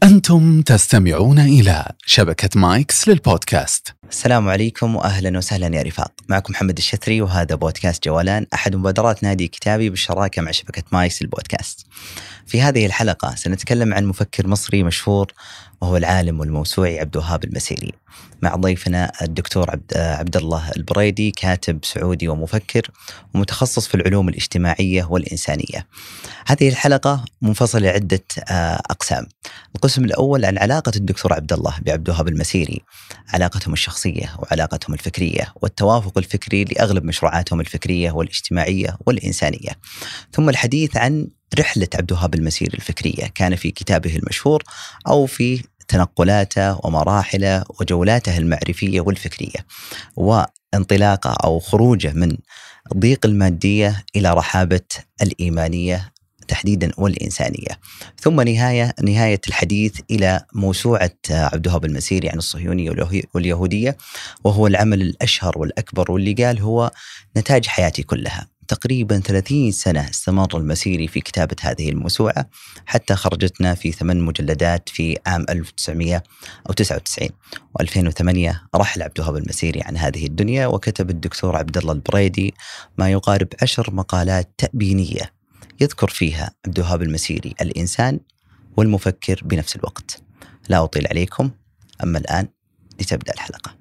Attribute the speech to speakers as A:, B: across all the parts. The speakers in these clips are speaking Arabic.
A: أنتم تستمعون إلى شبكة مايكس للبودكاست.
B: السلام عليكم وأهلا وسهلا يا رفاق. معكم محمد الشثري وهذا بودكاست جولان، أحد مبادرات نادي كتابي بالشراكة مع شبكة مايكس للبودكاست. في هذه الحلقة سنتكلم عن مفكر مصري مشهور وهو العالم والموسوعي عبد الوهاب المسيري، مع ضيفنا الدكتور عبد الله البريدي، كاتب سعودي ومفكر ومتخصص في العلوم الاجتماعية والإنسانية. هذه الحلقة منفصلة عدة أقسام. القسم الأول عن علاقة الدكتور عبد الله بعبد الوهاب المسيري، علاقتهم الشخصية وعلاقتهم الفكرية والتوافق الفكري لأغلب مشروعاتهم الفكرية والاجتماعية والإنسانية. ثم الحديث عن رحلة عبد الوهاب المسيري الفكرية، كان في كتابه المشهور أو في تنقلاته ومراحله وجولاته المعرفية والفكرية، وانطلاقه أو خروجه من ضيق المادية إلى رحابة الإيمانية تحديدا والإنسانية. ثم نهاية الحديث إلى موسوعة عبد الوهاب المسيري عن الصهيونية واليهودية، وهو العمل الأشهر والأكبر واللي قال هو نتاج حياتي كلها. تقريبا 30 سنة استمر المسيري في كتابة هذه الموسوعة حتى خرجتنا في 8 مجلدات في عام 1999. و2008 رحل عبد الوهاب المسيري عن هذه الدنيا، وكتب الدكتور عبد الله البريدي ما يقارب 10 مقالات تأبينية يذكر فيها عبد الوهاب المسيري الإنسان والمفكر بنفس الوقت. لا أطيل عليكم، أما الآن لتبدأ الحلقة.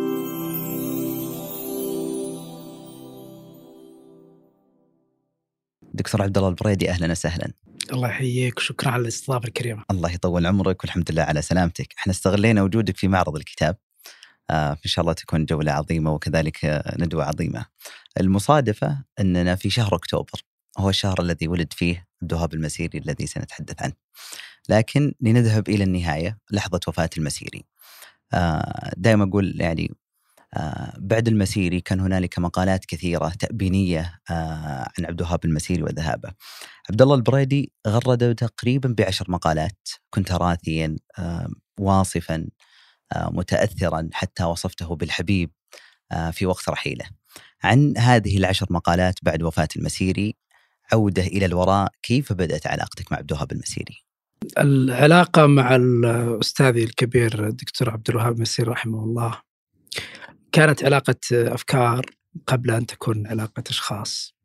B: دكتور عبد الله البريدي، أهلا وسهلا.
C: الله يحييك، شكرا على الاستضافة الكريمة.
B: الله يطول عمرك والحمد لله على سلامتك. احنا استغلينا وجودك في معرض الكتاب، إن شاء الله تكون جولة عظيمة وكذلك ندوة عظيمة. المصادفة أننا في شهر أكتوبر، هو الشهر الذي ولد فيه عبد الوهاب المسيري الذي سنتحدث عنه. لكن لنذهب إلى النهاية، لحظة وفاة المسيري. دائما أقول يعني بعد المسيري كان هنالك مقالات كثيرة تأبينية عن عبد الوهاب المسيري وذهابه. عبد الله البريدي غرد تقريبا ب10 مقالات، كنت راثيا واصفا متأثرا، حتى وصفته بالحبيب في وقت رحيله. عن هذه 10 مقالات بعد وفاة المسيري، عودة إلى الوراء، كيف بدأت علاقتك مع عبد الوهاب المسيري؟
C: العلاقة مع الأستاذ الكبير الدكتور عبد الوهاب المسيري رحمه الله كانت علاقة أفكار قبل أن تكون علاقة أشخاص.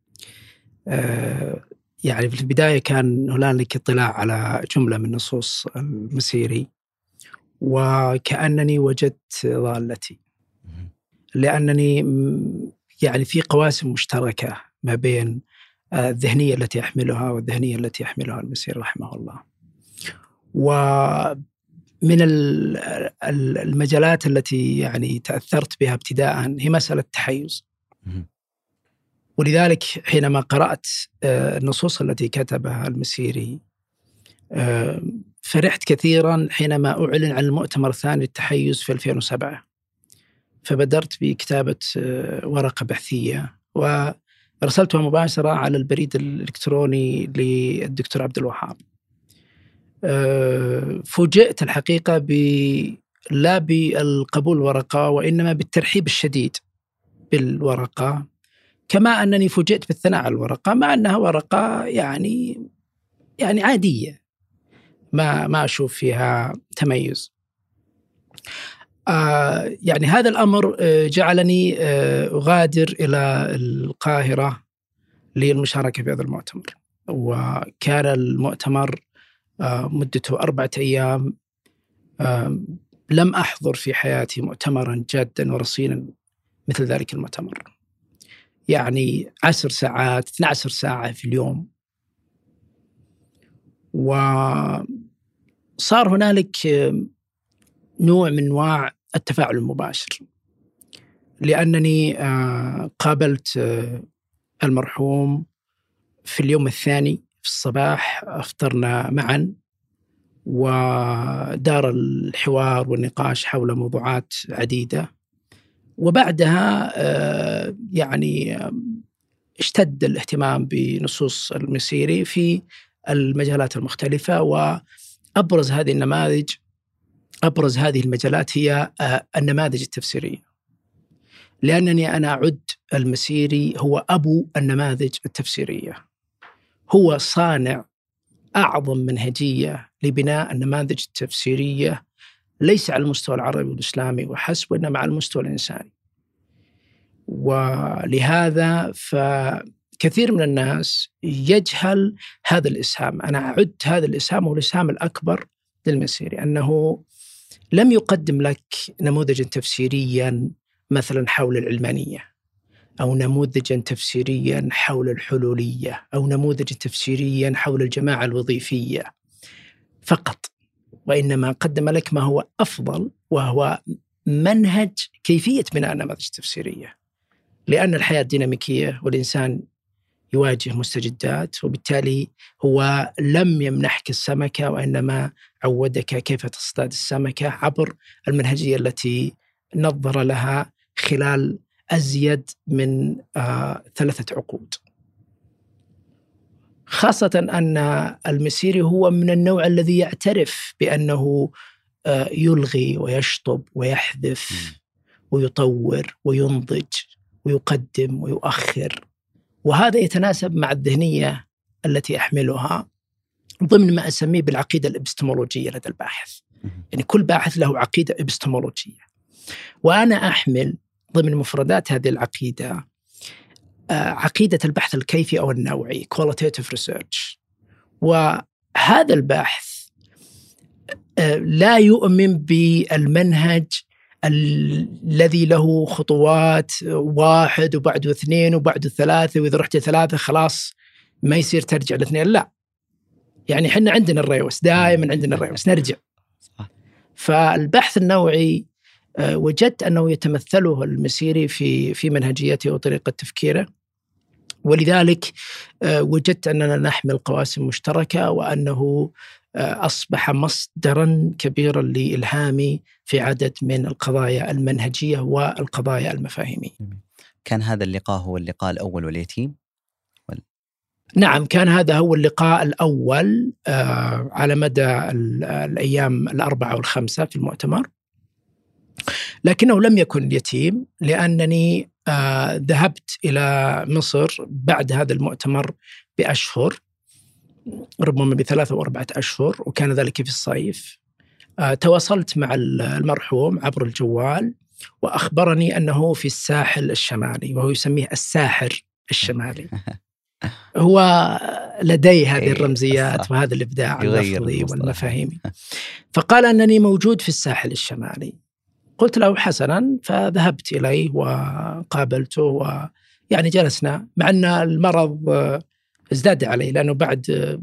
C: يعني في البداية كان هنالك اطلاع على جملة من نصوص المسيري، وكأنني وجدت ضالتي، لأنني يعني في قواسم مشتركة ما بين الذهنية التي أحملها والذهنية التي يحملها المسيري رحمه الله. ومن المجالات التي يعني تأثرت بها ابتداء هي مسألة التحيز، ولذلك حينما قرأت النصوص التي كتبها المسيري فرحت كثيرا حينما أعلن عن المؤتمر الثاني للتحيز في 2007، فبدرت بكتابة ورقة بحثية وأرسلتها مباشرة على البريد الإلكتروني للدكتور عبد الوهاب. فوجئت الحقيقة لا بالقبول الورقة، وإنما بالترحيب الشديد بالورقة، كما أنني فوجئت بالثناء على الورقة، مع أنها ورقة يعني عادية، ما أشوف فيها تميز. يعني هذا الأمر جعلني أغادر إلى القاهرة للمشاركة في هذا المؤتمر. وكان المؤتمر مدته 4 أيام. لم أحضر في حياتي مؤتمرا جادا ورصينا مثل ذلك المؤتمر، يعني 10 ساعات 12 ساعة في اليوم. وصار هنالك نوع من أنواع التفاعل المباشر، لأنني قابلت المرحوم في اليوم الثاني في الصباح، أفطرنا معا ودار الحوار والنقاش حول موضوعات عديدة. وبعدها يعني اشتد الاهتمام بنصوص المسيري في المجالات المختلفة، وأبرز هذه النماذج، أبرز هذه المجالات هي النماذج التفسيرية، لأنني أنا أعد المسيري هو أبو النماذج التفسيرية، هو صانع أعظم منهجية لبناء النماذج التفسيرية ليس على المستوى العربي والإسلامي وحسب، وإنما على المستوى الإنساني. ولهذا فكثير من الناس يجهل هذا الإسهام. أنا أعد هذا الإسهام هو الإسهام الأكبر للمسيري، أنه لم يقدم لك نموذجا تفسيريا مثلا حول العلمانية، أو نموذجا تفسيريا حول الحلولية، أو نموذجا تفسيريا حول الجماعة الوظيفية فقط، وإنما قدم لك ما هو أفضل، وهو منهج كيفية بناء نماذج تفسيرية. لأن الحياة ديناميكية والإنسان يواجه مستجدات، وبالتالي هو لم يمنحك السمكة، وإنما عودك كيف تصطاد السمكة عبر المنهجية التي نظر لها خلال أزيد من 3 عقود. خاصة أن المسيري هو من النوع الذي يعترف بأنه يلغي ويشطب ويحذف ويطور وينضج ويقدم ويؤخر، وهذا يتناسب مع الذهنية التي أحملها ضمن ما أسميه بالعقيدة الإبستمولوجية لدى الباحث. يعني كل باحث له عقيدة إبستمولوجية، وأنا أحمل ضمن مفردات هذه العقيدة عقيدة البحث الكيفي أو النوعي qualitative research. وهذا البحث لا يؤمن بالمنهج الذي له خطوات 1 وبعده 2 وبعده 3، وإذا رحت 3 خلاص ما يصير ترجع ل2. لا، يعني حنا عندنا الريوس، دائما عندنا الريوس نرجع. فالبحث النوعي وجدت أنه يتمثله المسيري في منهجيته وطريقة تفكيره، ولذلك وجدت أننا نحمل قواسم مشتركة، وأنه أصبح مصدرا كبيرا لإلهامي في عدد من القضايا المنهجية والقضايا المفاهيمية.
B: كان هذا اللقاء هو اللقاء الأول واليتيم؟
C: نعم، كان هذا هو اللقاء الأول على مدى الأيام 4 و5 في المؤتمر، لكنه لم يكن يتيم، لأنني ذهبت إلى مصر بعد هذا المؤتمر بأشهر، ربما ب3 أو 4 أشهر، وكان ذلك في الصيف. تواصلت مع المرحوم عبر الجوال، وأخبرني أنه في الساحل الشمالي، وهو يسميه الساحر الشمالي. هو لديه هذه الرمزيات وهذا الإبداع اللفظي والمفاهيمي. فقال أنني موجود في الساحل الشمالي. قلت له حسنا، فذهبت إليه وقابلته، ويعني جلسنا، مع أن المرض ازداد علي، لأنه بعد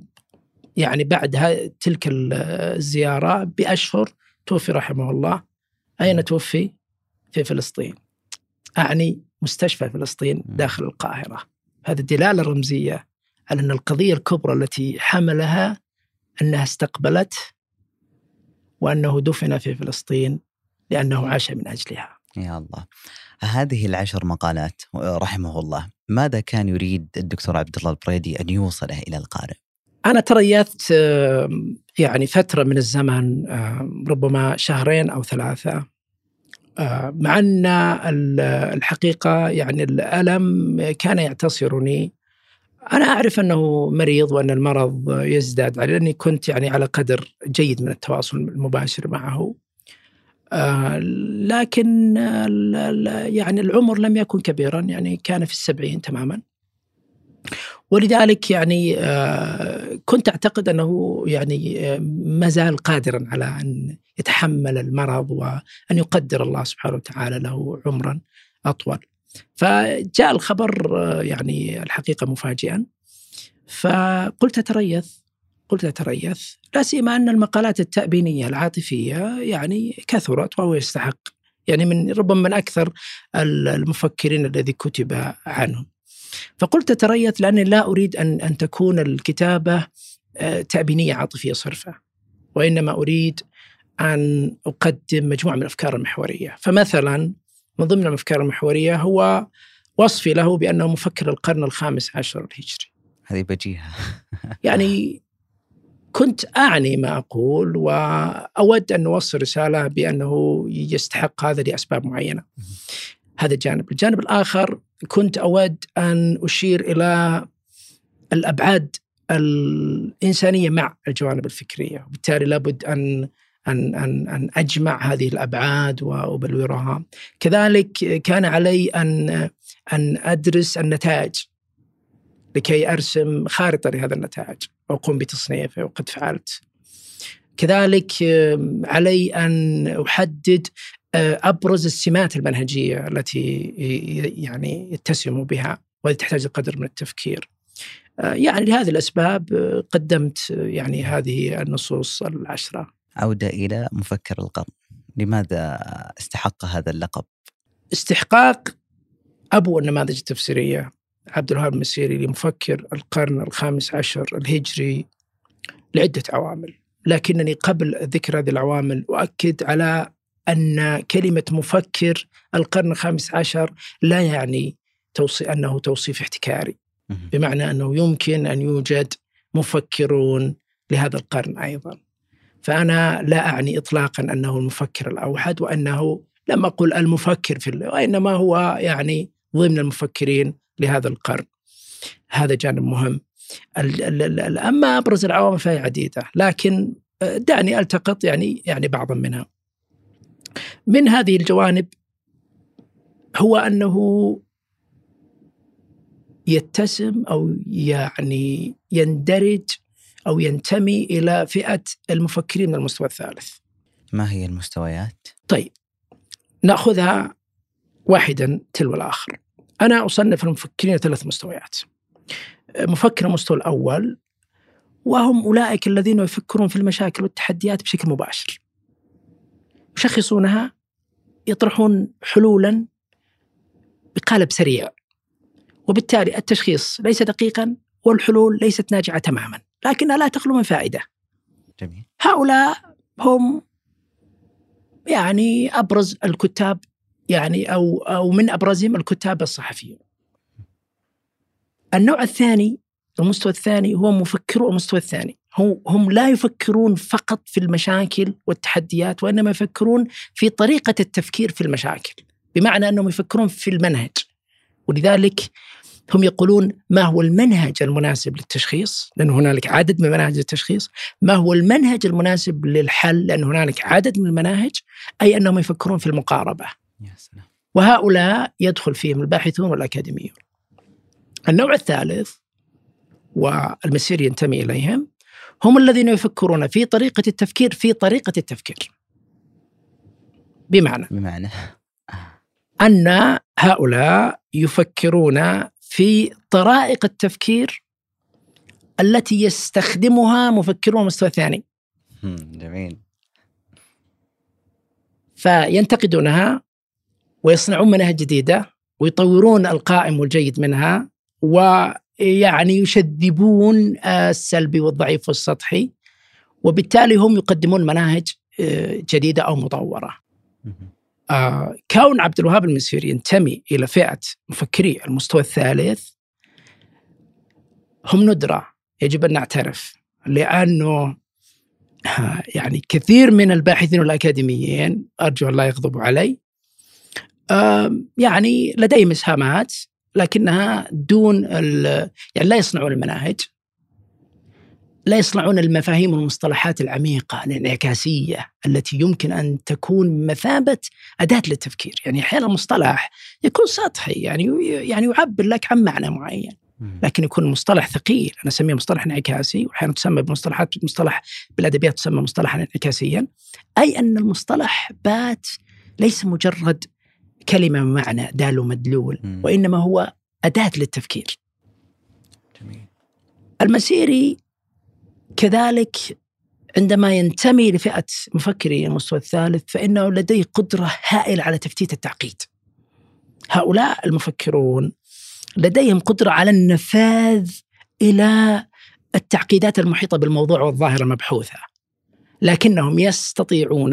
C: تلك الزيارة بأشهر توفي رحمه الله. أين توفي؟ في فلسطين، أعني مستشفى فلسطين داخل القاهرة. هذه الدلالة الرمزية على أن القضية الكبرى التي حملها أنها استقبلت، وأنه دفن في فلسطين لأنه عاش من أجلها.
B: يا الله. هذه 10 مقالات رحمه الله، ماذا كان يريد الدكتور عبد الله البريدي أن يوصله إلى القارئ؟
C: أنا تريثت يعني فترة من الزمن، ربما 2 أو 3، مع أن الحقيقة يعني الألم كان يعتصرني. أنا أعرف أنه مريض وأن المرض يزداد علي، لأني كنت يعني على قدر جيد من التواصل المباشر معه، لكن يعني العمر لم يكن كبيرا، يعني كان في 70 تماما. ولذلك يعني كنت أعتقد أنه يعني ما زال قادرا على أن يتحمل المرض، وأن يقدر الله سبحانه وتعالى له عمرا أطول. فجاء الخبر يعني الحقيقة مفاجئا، فقلت أتريث، لا سيما أن المقالات التأبينية العاطفية يعني كثرت، وهو يستحق، يعني من ربما من أكثر المفكرين الذي كتب عنهم. فقلت أتريث لأني لا أريد أن تكون الكتابة تأبينية عاطفية صرفة، وإنما أريد أن أقدم مجموعة من الأفكار المحورية. فمثلا من ضمن الأفكار المحورية هو وصفي له بأنه مفكر القرن ال15 الهجري.
B: هذه بجيهة.
C: يعني كنت أعني ما أقول، وأود أن أوصل رسالة بأنه يستحق هذا لأسباب معينة. هذا الجانب الآخر كنت أود أن أشير إلى الأبعاد الإنسانية مع الجوانب الفكرية، وبالتالي لابد أن أجمع هذه الأبعاد وأبلورها. كذلك كان علي أن أدرس النتائج لكي أرسم خارطة لهذا النتائج وأقوم بتصنيفه، وقد فعلت. كذلك علي أن أحدد أبرز السمات المنهجية التي يعني يتسم بها وتحتاج قدر من التفكير. يعني لهذه الأسباب قدمت يعني هذه النصوص 10.
B: عودة إلى مفكر القرن، لماذا استحق هذا اللقب؟
C: استحقاق أبو النماذج التفسيرية عبد الوهاب المسيري لمفكر القرن 15 الهجري لعدة عوامل، لكنني قبل ذكر هذه العوامل أؤكد على أن كلمة مفكر القرن 15 لا يعني أنه توصيف احتكاري، بمعنى أنه يمكن أن يوجد مفكرون لهذا القرن أيضا. فأنا لا أعني إطلاقا أنه المفكر الأوحد، وأنه لم أقل المفكر وإنما هو يعني ضمن المفكرين لهذا القرن. هذا جانب مهم. أما أبرز العوامل فهي عديدة، لكن دعني ألتقط يعني بعضا منها. من هذه الجوانب هو أنه يتسم أو يعني يندرج أو ينتمي إلى فئة المفكرين من المستوى الثالث.
B: ما هي المستويات؟
C: طيب، نأخذها واحدا تلو الآخر. أنا أصنف المفكرين 3 مستويات. مفكر المستوى الأول، وهم أولئك الذين يفكرون في المشاكل والتحديات بشكل مباشر، يشخصونها، يطرحون حلولا بقالب سريع، وبالتالي التشخيص ليس دقيقا والحلول ليست ناجعة تماما، لكنها لا تخلو من فائدة.
B: جميل.
C: هؤلاء هم يعني أبرز الكتاب، يعني أو من أبرزهم الكتاب الصحفيون. النوع الثاني، المستوى الثاني، هو مفكرو المستوى الثاني. هم لا يفكرون فقط في المشاكل والتحديات، وإنما يفكرون في طريقة التفكير في المشاكل، بمعنى أنهم يفكرون في المنهج. ولذلك هم يقولون ما هو المنهج المناسب للتشخيص، لأن هنالك عدد من مناهج التشخيص. ما هو المنهج المناسب للحل، لأن هنالك عدد من المناهج. أي أنهم يفكرون في المقاربة.
B: يا سلام.
C: وهؤلاء يدخل فيهم الباحثون والأكاديميون. النوع الثالث، والمسيري ينتمي إليهم، هم الذين يفكرون في طريقة التفكير في طريقة التفكير. بمعنى أن هؤلاء يفكرون في طرائق التفكير التي يستخدمها مفكرون المستوى الثاني.
B: جميل.
C: فينتقدونها ويصنعون مناهج جديدة ويطورون القائم والجيد منها، ويعني يشذبون السلبي والضعيف والسطحي، وبالتالي هم يقدمون مناهج جديدة أو مطورة. كون عبد الوهاب المسيري ينتمي إلى فئة مفكري المستوى الثالث هم ندرة يجب أن نعترف، لأنه يعني كثير من الباحثين والأكاديميين، أرجو الله يغضبوا علي، يعني لديهم إسهامات لكنها دون يعني لا يصنعون المناهج، لا يصنعون المفاهيم والمصطلحات العميقة الانعكاسية التي يمكن أن تكون مثابة أداة للتفكير. يعني أحيانا المصطلح يكون سطحي، يعني يعبر لك عن معنى معين، لكن يكون مصطلح ثقيل. أنا أسميه مصطلح انعكاسي، وأحيانا تسمى مصطلح بالأدبيات تسمى مصطلحا انعكاسيا، أي أن المصطلح بات ليس مجرد كلمة معنى دال ومدلول، وإنما هو أداة للتفكير.
B: جميل.
C: المسيري كذلك عندما ينتمي لفئة مفكري المستوى الثالث فإنه لديه قدرة هائلة على تفتيت التعقيد. هؤلاء المفكرون لديهم قدرة على النفاذ إلى التعقيدات المحيطة بالموضوع والظاهرة المبحوثة، لكنهم يستطيعون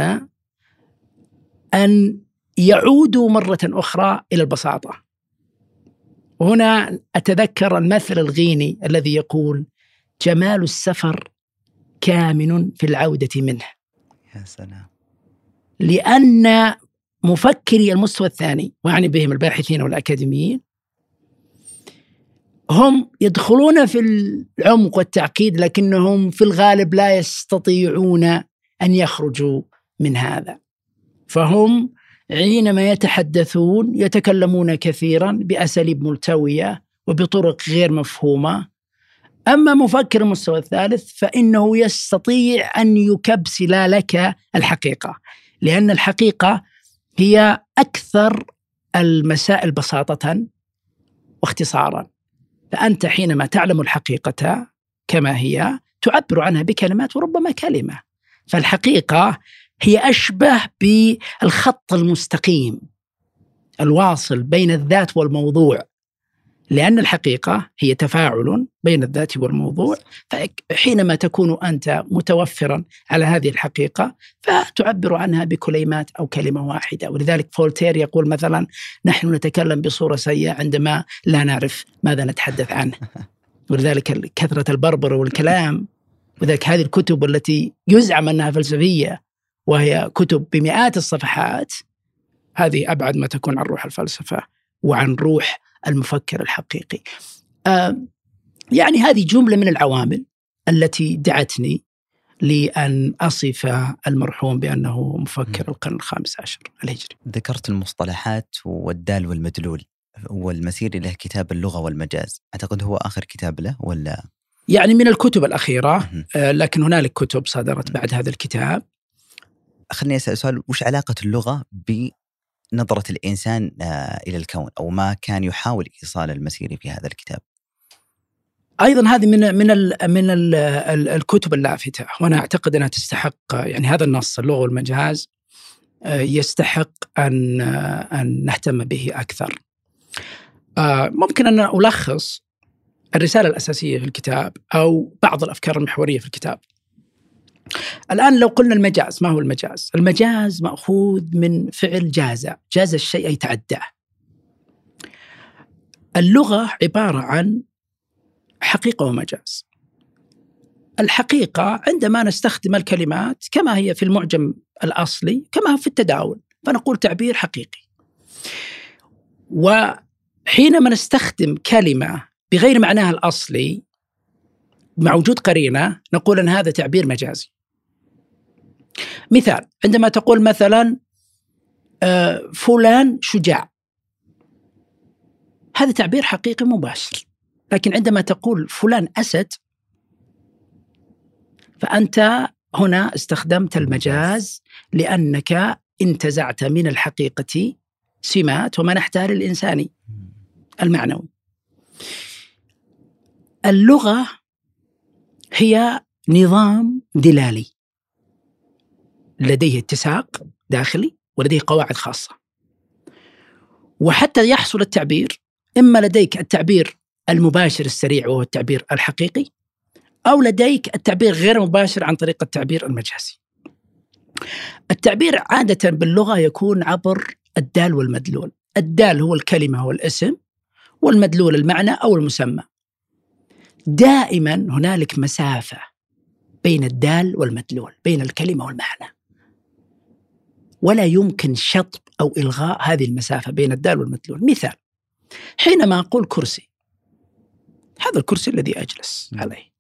C: أن يعودوا مرة أخرى إلى البساطة. وهنا أتذكر المثل الغيني الذي يقول: جمال السفر كامن في العودة منه.
B: يا سلام.
C: لأن مفكري المستوى الثاني، ويعني بهم الباحثين والأكاديميين، هم يدخلون في العمق والتعقيد، لكنهم في الغالب لا يستطيعون أن يخرجوا من هذا. فهم حينما يتحدثون يتكلمون كثيرا بأساليب ملتوية وبطرق غير مفهومة. أما مفكر المستوى الثالث فإنه يستطيع أن يكبسل لك الحقيقة، لأن الحقيقة هي أكثر المسائل بساطة واختصارا. فأنت حينما تعلم الحقيقة كما هي تعبر عنها بكلمات وربما كلمة. فالحقيقة هي أشبه بالخط المستقيم الواصل بين الذات والموضوع، لأن الحقيقة هي تفاعل بين الذات والموضوع. فحينما تكون أنت متوفرا على هذه الحقيقة فتعبر عنها بكلمات أو كلمة واحدة. ولذلك فولتير يقول مثلا: نحن نتكلم بصورة سيئة عندما لا نعرف ماذا نتحدث عنه. ولذلك كثرة البربر والكلام. وذلك هذه الكتب التي يزعم أنها فلسفية وهي كتب بمئات الصفحات، هذه أبعد ما تكون عن روح الفلسفة وعن روح المفكر الحقيقي. يعني هذه جملة من العوامل التي دعتني لأن أصف المرحوم بأنه مفكر القرن ال15 الهجري.
B: ذكرت المصطلحات والدال والمدلول، والمسيري له كتاب اللغة والمجاز، أعتقد هو آخر كتاب له ولا؟
C: يعني من الكتب الأخيرة، لكن هنالك كتب صدرت بعد هذا الكتاب.
B: خلني أسأل سؤال: وش علاقة اللغة بنظرة الإنسان إلى الكون، أو ما كان يحاول إيصال المسيري في هذا الكتاب؟
C: أيضا هذه من الكتب اللافتة، وأنا أعتقد أنها تستحق، يعني هذا النص اللغة والمجاز يستحق أن نهتم به أكثر. ممكن أن ألخص الرسالة الأساسية في الكتاب أو بعض الأفكار المحورية في الكتاب. الآن لو قلنا المجاز، ما هو المجاز؟ المجاز مأخوذ من فعل جاز الشيء أي تعداه. اللغة عبارة عن حقيقة ومجاز. الحقيقة عندما نستخدم الكلمات كما هي في المعجم الأصلي كما هو في التداول، فنقول تعبير حقيقي. وحينما نستخدم كلمة بغير معناها الأصلي مع وجود قرينة نقول أن هذا تعبير مجازي. مثال: عندما تقول مثلا فلان شجاع، هذا تعبير حقيقي مباشر. لكن عندما تقول فلان أسد فأنت هنا استخدمت المجاز، لأنك انتزعت من الحقيقة سمات ومنحتها للإنسان المعنوي. اللغة هي نظام دلالي لديه اتساق داخلي ولديه قواعد خاصة. وحتى يحصل التعبير، إما لديك التعبير المباشر السريع وهو التعبير الحقيقي، أو لديك التعبير غير مباشر عن طريق التعبير المجازي. التعبير عادة باللغة يكون عبر الدال والمدلول. الدال هو الكلمة والاسم، والمدلول المعنى أو المسمى. دائما هنالك مسافة بين الدال والمدلول، بين الكلمة والمعنى، ولا يمكن شطب أو إلغاء هذه المسافة بين الدال والمدلول. مثال: حينما أقول كرسي، هذا الكرسي الذي أجلس عليه.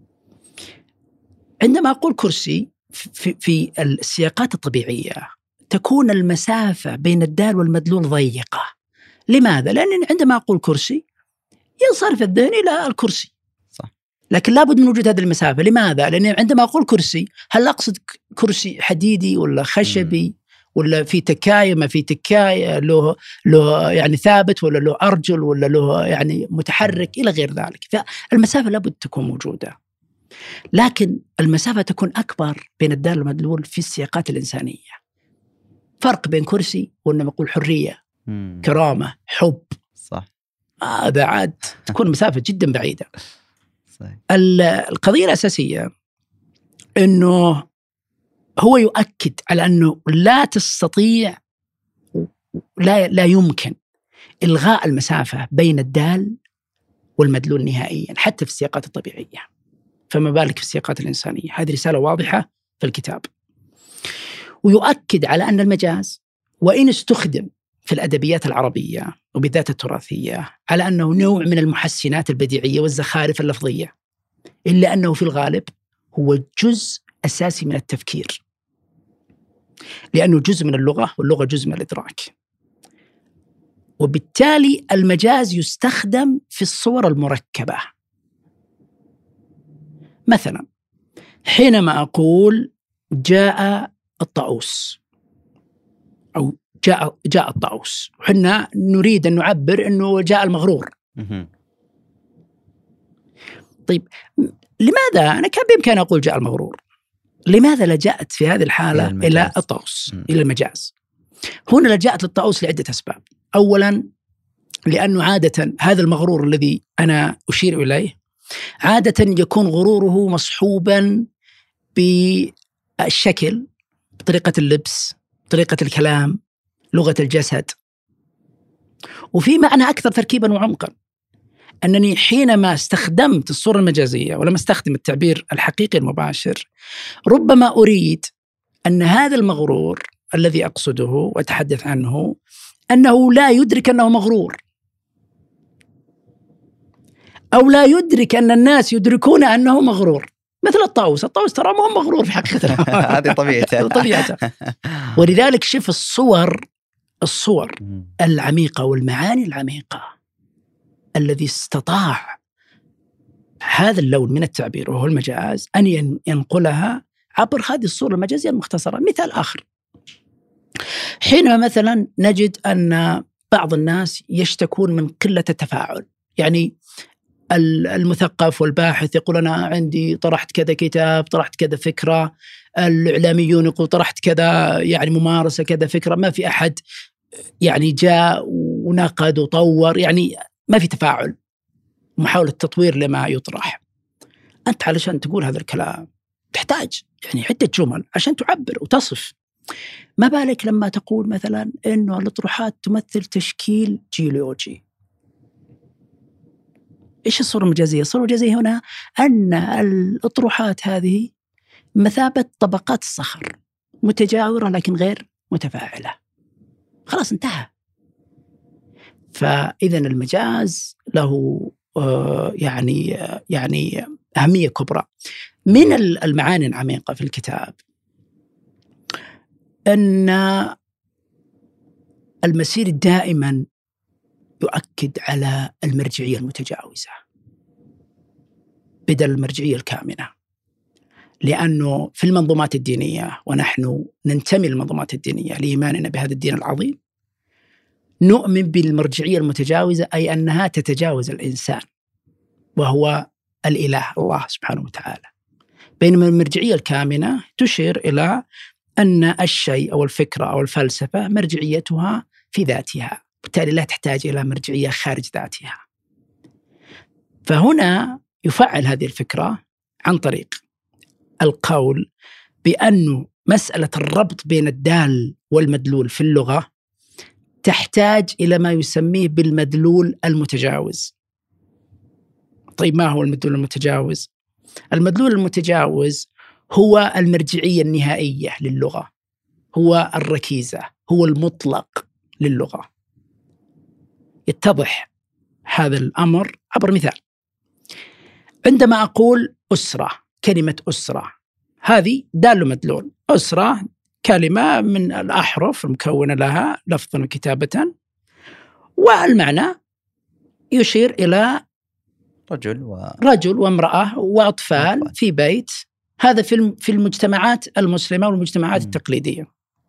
C: عندما أقول كرسي في السياقات الطبيعية تكون المسافة بين الدال والمدلول ضيقة. لماذا؟ لأن عندما أقول كرسي ينصرف الذهن إلى الكرسي،
B: صح.
C: لكن لابد من وجود هذه المسافة. لماذا؟ لأن عندما أقول كرسي هل أقصد كرسي حديدي ولا خشبي ولا في تكاية ما في تكاية، له يعني ثابت ولا له أرجل ولا له يعني متحرك إلى غير ذلك. فالمسافة لابد تكون موجودة، لكن المسافة تكون أكبر بين الدال والمدلول في السياقات الإنسانية. فرق بين كرسي وإنما أقول حرية، كرامة، حب،
B: صح.
C: هذا عاد تكون مسافة جدا بعيدة.
B: صحيح.
C: القضية الأساسية أنه هو يؤكد على أنه لا تستطيع، لا يمكن إلغاء المسافة بين الدال والمدلول نهائيا حتى في السياقات الطبيعية، فما بالك في السياقات الإنسانية. هذه رسالة واضحة في الكتاب. ويؤكد على أن المجاز وإن استخدم في الأدبيات العربية وبالذات التراثية على أنه نوع من المحسنات البديعية والزخارف اللفظية، إلا أنه في الغالب هو جزء أساسي من التفكير، لأنه جزء من اللغة، واللغة جزء من الإدراك. وبالتالي المجاز يستخدم في الصور المركبة. مثلا حينما أقول جاء الطاووس أو جاء الطاووس، وحنا نريد أن نعبر أنه جاء المغرور. طيب لماذا أنا كان بإمكاني أقول جاء المغرور؟ لماذا لجأت في هذه الحالة إلى الطاووس، إلى المجاز؟ هنا لجأت للطاووس لعدة أسباب. أولا لأنه عادة هذا المغرور الذي أنا أشير إليه عادة يكون غروره مصحوبا بالشكل، بطريقة اللبس، طريقة الكلام، لغة الجسد. وفي معنى أكثر تركيبا وعمقا، أنني حينما استخدمت الصورة المجازية ولم استخدم التعبير الحقيقي المباشر، ربما أريد أن هذا المغرور الذي أقصده وأتحدث عنه أنه لا يدرك أنه مغرور، أو لا يدرك أن الناس يدركون أنه مغرور. مثل الطاووس ترى ما هو مغرور في حقيقته.
B: هذه طبيعته.
C: ولذلك شوف الصور العميقة والمعاني العميقة الذي استطاع هذا اللون من التعبير وهو المجاز أن ينقلها عبر هذه الصورة المجازية المختصرة. مثال آخر، حينما مثلا نجد أن بعض الناس يشتكون من قلة التفاعل، يعني المثقف والباحث يقول أنا عندي طرحت كذا كتاب، طرحت كذا فكرة، الإعلاميون يقول طرحت كذا يعني ممارسة كذا فكرة، ما في أحد يعني جاء ونقد وطور، يعني ما في تفاعل، محاولة تطوير لما يطرح. أنت علشان تقول هذا الكلام تحتاج يعني عدة جمل عشان تعبر وتصف، ما بالك لما تقول مثلا إنه الأطروحات تمثل تشكيل جيولوجي. إيش الصورة المجازية؟ الصورة المجازية هنا أن الأطروحات هذه مثابة طبقات الصخر متجاورة لكن غير متفاعلة. خلاص انتهى. فإذا المجاز له يعني أهمية كبرى. من المعاني العميقة في الكتاب أن المسير دائما يؤكد على المرجعية المتجاوزة بدل المرجعية الكامنة، لأنه في المنظومات الدينية، ونحن ننتمي للمنظومات الدينية لإيماننا بهذا الدين العظيم، نؤمن بالمرجعية المتجاوزة، أي أنها تتجاوز الإنسان وهو الإله الله سبحانه وتعالى. بينما المرجعية الكامنة تشير إلى أن الشيء أو الفكرة أو الفلسفة مرجعيتها في ذاتها، بالتالي لا تحتاج إلى مرجعية خارج ذاتها. فهنا يفعل هذه الفكرة عن طريق القول بأن مسألة الربط بين الدال والمدلول في اللغة تحتاج إلى ما يسميه بالمدلول المتجاوز. طيب ما هو المدلول المتجاوز؟ المدلول المتجاوز هو المرجعية النهائية للغة، هو الركيزة، هو المطلق للغة. يتضح هذا الأمر عبر مثال. عندما أقول أسرة، كلمة أسرة هذه دال مدلول. أسرة كلمة من الأحرف المكونة لها لفظا وكتابة، والمعنى يشير إلى رجل وامرأة وأطفال في بيت. هذا في المجتمعات المسلمة والمجتمعات التقليدية.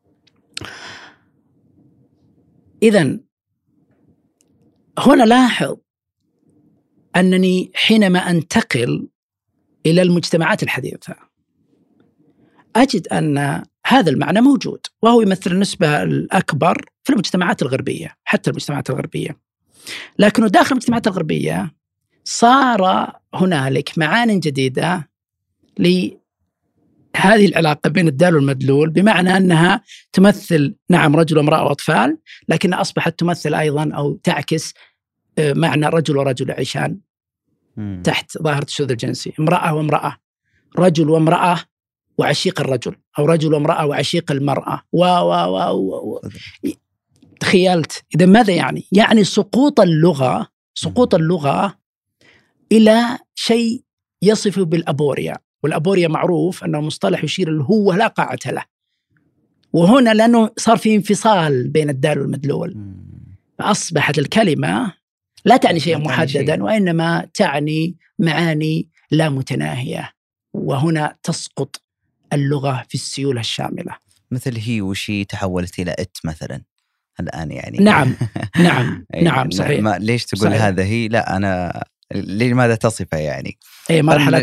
C: إذن هنا لاحظ أنني حينما أنتقل إلى المجتمعات الحديثة أجد أن هذا المعنى موجود، وهو يمثل النسبة الأكبر في المجتمعات الغربية، حتى المجتمعات الغربية. لكن داخل المجتمعات الغربية صار هنالك معان جديدة لهذه العلاقة بين الدال والمدلول، بمعنى أنها تمثل نعم رجل وامرأة وأطفال، لكنها أصبحت تمثل أيضا أو تعكس معنى رجل ورجل يعيشان تحت ظاهرة الشذوذ الجنسي، امرأة وامرأة، رجل وامرأة وعشيق الرجل، أو رجل وامرأة وعشيق المرأة تخيلت إذا ماذا يعني؟ يعني سقوط اللغة إلى شيء يصف بالأبوريا، والأبوريا معروف أنه مصطلح يشير اللي هو لا قاعة له، وهنا لأنه صار في انفصال بين الدال والمدلول، فأصبحت الكلمة لا تعني شيئا محددا وإنما تعني معاني لا متناهية، وهنا تسقط اللغة في السيولة الشاملة.
B: مثل هي وشي تحولت إلى إت مثلا الآن يعني.
C: نعم صحيح.
B: ليش تقول صحيح. هذا هي؟ لا أنا لماذا تصفه يعني؟
C: مرحلة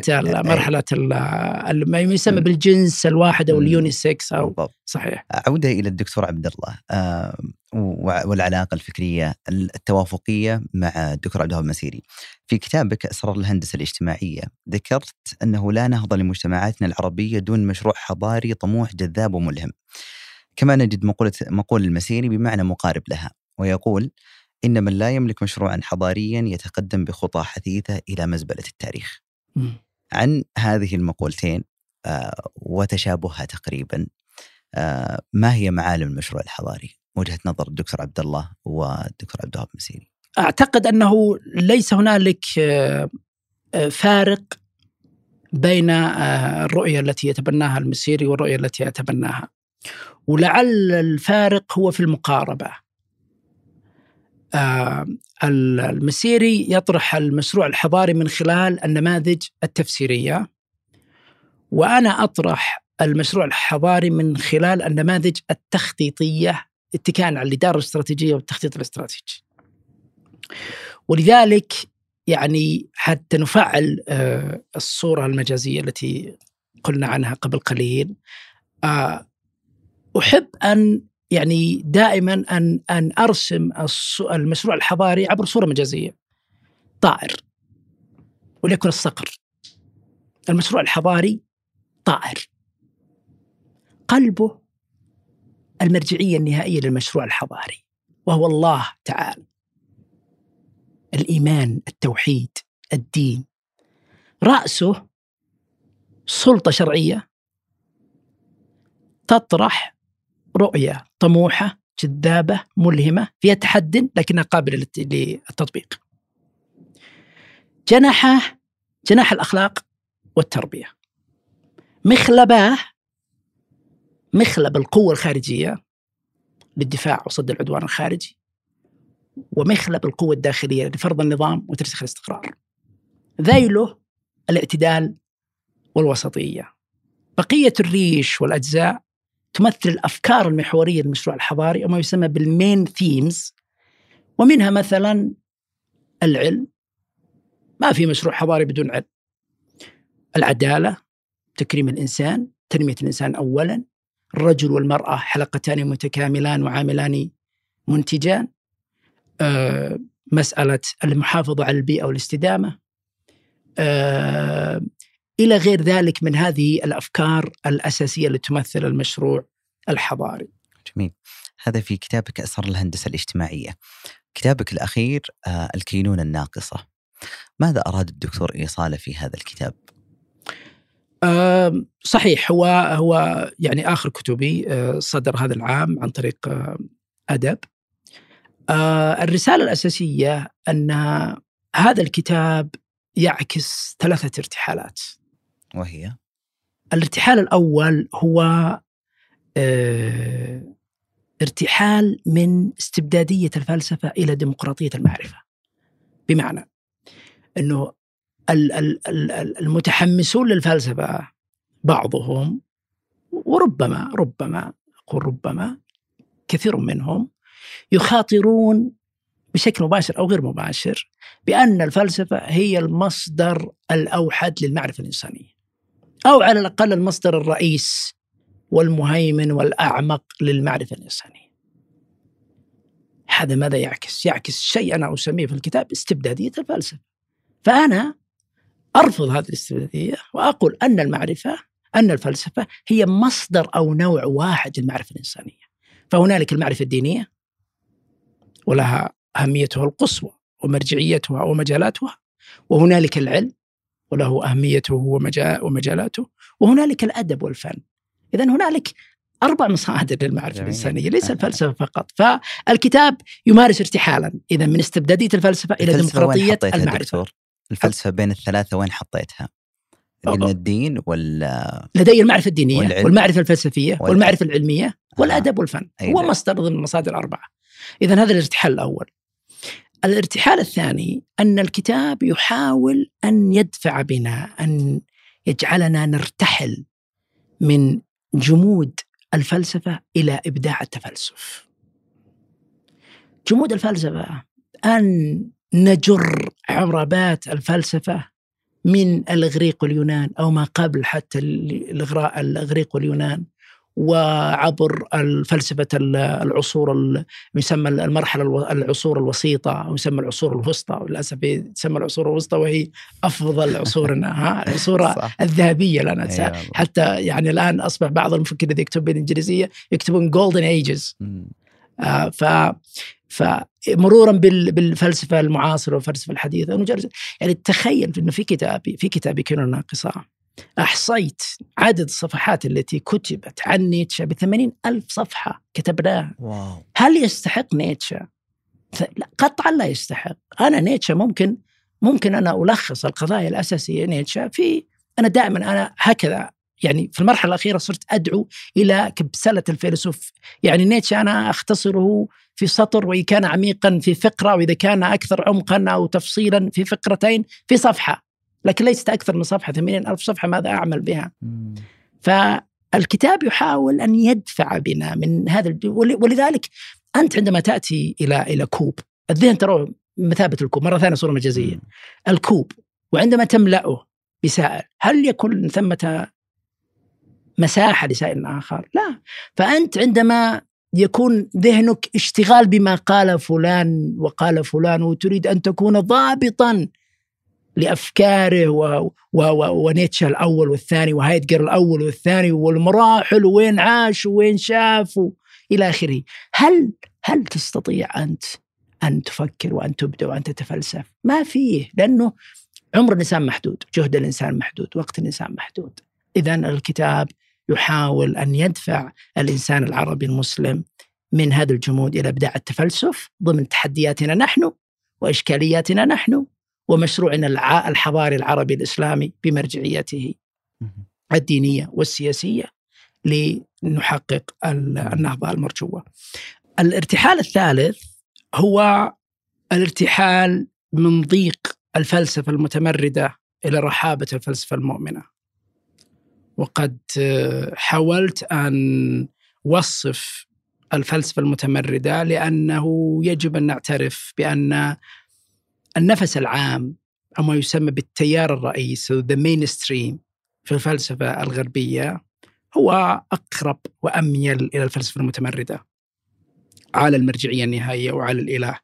C: ما يسمى بالجنس الواحد أو اليونيسكس أو
B: بالضبط.
C: صحيح.
B: عودة إلى الدكتور عبد الله والعلاقة الفكرية التوافقية مع الدكتور عبد الله المسيري. في كتابك أسرار الهندسة الاجتماعية ذكرت أنه لا نهضة لمجتمعاتنا العربية دون مشروع حضاري طموح جذاب وملهم. كما نجد مقول المسيري بمعنى مقارب لها، ويقول إن من لا يملك مشروعا حضاريا يتقدم بخطى حثيثة إلى مزبلة التاريخ. عن هذه المقولتين وتشابهها تقريبا، ما هي معالم المشروع الحضاري وجهة نظر الدكتور عبد الله والدكتور عبد الله المسيري؟
C: أعتقد أنه ليس هنالك فارق بين الرؤية التي يتبناها المسيري والرؤية التي يتبناها، ولعل الفارق هو في المقاربة. المسيري يطرح المشروع الحضاري من خلال النماذج التفسيرية، وأنا أطرح المشروع الحضاري من خلال النماذج التخطيطية اتكاءً على الإدارة الاستراتيجية والتخطيط الاستراتيجي. ولذلك يعني حتى نفعل الصورة المجازية التي قلنا عنها قبل قليل، أحب أن يعني دائما أن أرسم المشروع الحضاري عبر صورة مجازية. طائر وليكن الصقر، المشروع الحضاري طائر، قلبه المرجعية النهائية للمشروع الحضاري وهو الله تعالى، الإيمان، التوحيد، الدين. رأسه سلطة شرعية تطرح رؤية طموحة جذابة ملهمة فيها تحدي لكنها قابلة للتطبيق. جناح الأخلاق والتربية. مخلب القوة الخارجية للدفاع وصد العدوان الخارجي، ومخلب القوة الداخلية لفرض النظام وترسيخ الاستقرار. ذيله الاعتدال والوسطية. بقية الريش والأجزاء تمثل الأفكار المحورية للمشروع الحضاري، أو ما يسمى بالمين ثيمز، ومنها مثلا العلم، ما في مشروع حضاري بدون علم. العدالة، تكريم الإنسان، تنمية الإنسان أولا. الرجل والمرأة حلقتان متكاملان وعاملان منتجان. مسألة المحافظة على البيئة والاستدامة، إلى غير ذلك من هذه الأفكار الأساسية اللي تمثل المشروع الحضاري.
B: جميل. هذا في كتابك أسرار الهندسة الاجتماعية. كتابك الأخير الكينونة الناقصة، ماذا أراد الدكتور إيصاله في هذا الكتاب؟
C: صحيح، هو يعني آخر كتبي صدر هذا العام عن طريق أدب. الرسالة الأساسية أن هذا الكتاب يعكس 3 ارتحالات،
B: وهي
C: الارتحال الأول هو ارتحال من استبدادية الفلسفة إلى ديمقراطية المعرفة، بمعنى أنه المتحمسون للفلسفة بعضهم، وربما أقول ربما كثير منهم، يخاطرون بشكل مباشر أو غير مباشر بأن الفلسفة هي المصدر الأوحد للمعرفة الإنسانية، أو على الأقل المصدر الرئيس والمهيمن والأعمق للمعرفة الإنسانية. هذا ماذا يعكس؟ يعكس شيء أنا أسميه في الكتاب استبدادية الفلسفة. فأنا أرفض هذه الاستبدادية وأقول أن الفلسفة هي مصدر أو نوع واحد للمعرفة الإنسانية. فهنالك المعرفة الدينية ولها أهميتها القصوى ومرجعيتها ومجالاتها، وهنالك العلم وله أهميته ومجالاته، وهنالك الأدب والفن. إذن هنالك 4 مصادر للمعرفة الإنسانية، ليس الفلسفة فقط. فالكتاب يمارس ارتحالا إذا من استبدادية الفلسفة إلى ديمقراطية المعرفة.
B: الفلسفة بين الثلاثة وين حطيتها؟ قلنا الدين ولا
C: لدي المعرفة الدينية والمعرفة الفلسفية والمعرفة العلمية والأدب والفن، هو مصدر ضمن المصادر 4. إذن هذا الارتحال الأول. الارتحال الثاني أن الكتاب يحاول أن يدفع بنا، أن يجعلنا نرتحل من جمود الفلسفة إلى إبداع التفلسف. جمود الفلسفة أن نجر عربات الفلسفة من الإغريق واليونان أو ما قبل حتى الإغريق واليونان، وعبر الفلسفة العصور يسمى المرحلة العصور الوسيطة أو يسمى العصور الوسطى، وللأسف يسمى العصور الوسطى وهي أفضل عصورنا العصور الذهبية لنا. حتى يعني الآن أصبح بعض المفكرين الذين يكتبون بالإنجليزية يكتبون golden ages. فمرورا بالفلسفة المعاصرة والفلسفة الحديثة، يعني تخيل إنه في كتابي كانون ناقصة أحصيت عدد الصفحات التي كتبت عن نيتشه ب80,000 صفحة كتبناها. هل يستحق نيتشه؟ لا، قطعا لا يستحق. أنا نيتشه ممكن أنا ألخص القضايا الأساسية نيتشه أنا دائما هكذا، يعني في المرحلة الأخيرة صرت أدعو إلى كبسلة الفيلسوف. يعني نيتشه أنا أختصره في سطر، وإذا كان عميقا في فقرة، وإذا كان أكثر عمقا أو تفصيلا في فقرتين في صفحة، لكن ليست أكثر من صفحة. 80,000 صفحة ماذا أعمل بها؟ فالكتاب يحاول أن يدفع بنا من هذا ولذلك أنت عندما تأتي إلى كوب، الذهن ترى مثابة الكوب، مرة ثانية صورة مجازية، الكوب، وعندما تملأه بسائل هل يكون ثمة مساحة لسائل آخر؟ لا. فأنت عندما يكون ذهنك اشتغال بما قال فلان وقال فلان، وتريد أن تكون ضابطا لأفكاره ونيتشه الأول والثاني وهايدجر الأول والثاني والمراحل وين عاش وين شاف إلى آخره، هل تستطيع أنت أن تفكر وأن تبدأ وأن تتفلسف؟ ما فيه، لأنه عمر الإنسان محدود، جهد الإنسان محدود، وقت الإنسان محدود. إذن الكتاب يحاول أن يدفع الإنسان العربي المسلم من هذا الجمود إلى إبداع التفلسف ضمن تحدياتنا نحن وإشكالياتنا نحن ومشروعنا الحضاري العربي الإسلامي بمرجعيته الدينية والسياسية لنحقق النهضة المرجوة. الارتحال الثالث هو الارتحال من ضيق الفلسفة المتمردة إلى رحابة الفلسفة المؤمنة. وقد حاولت أن وصف الفلسفة المتمردة لأنه يجب أن نعترف بأن النفس العام أو ما يسمى بالتيار الرئيسي the mainstream في الفلسفة الغربية هو أقرب وأميل إلى الفلسفة المتمردة على المرجعية النهائية وعلى الإله.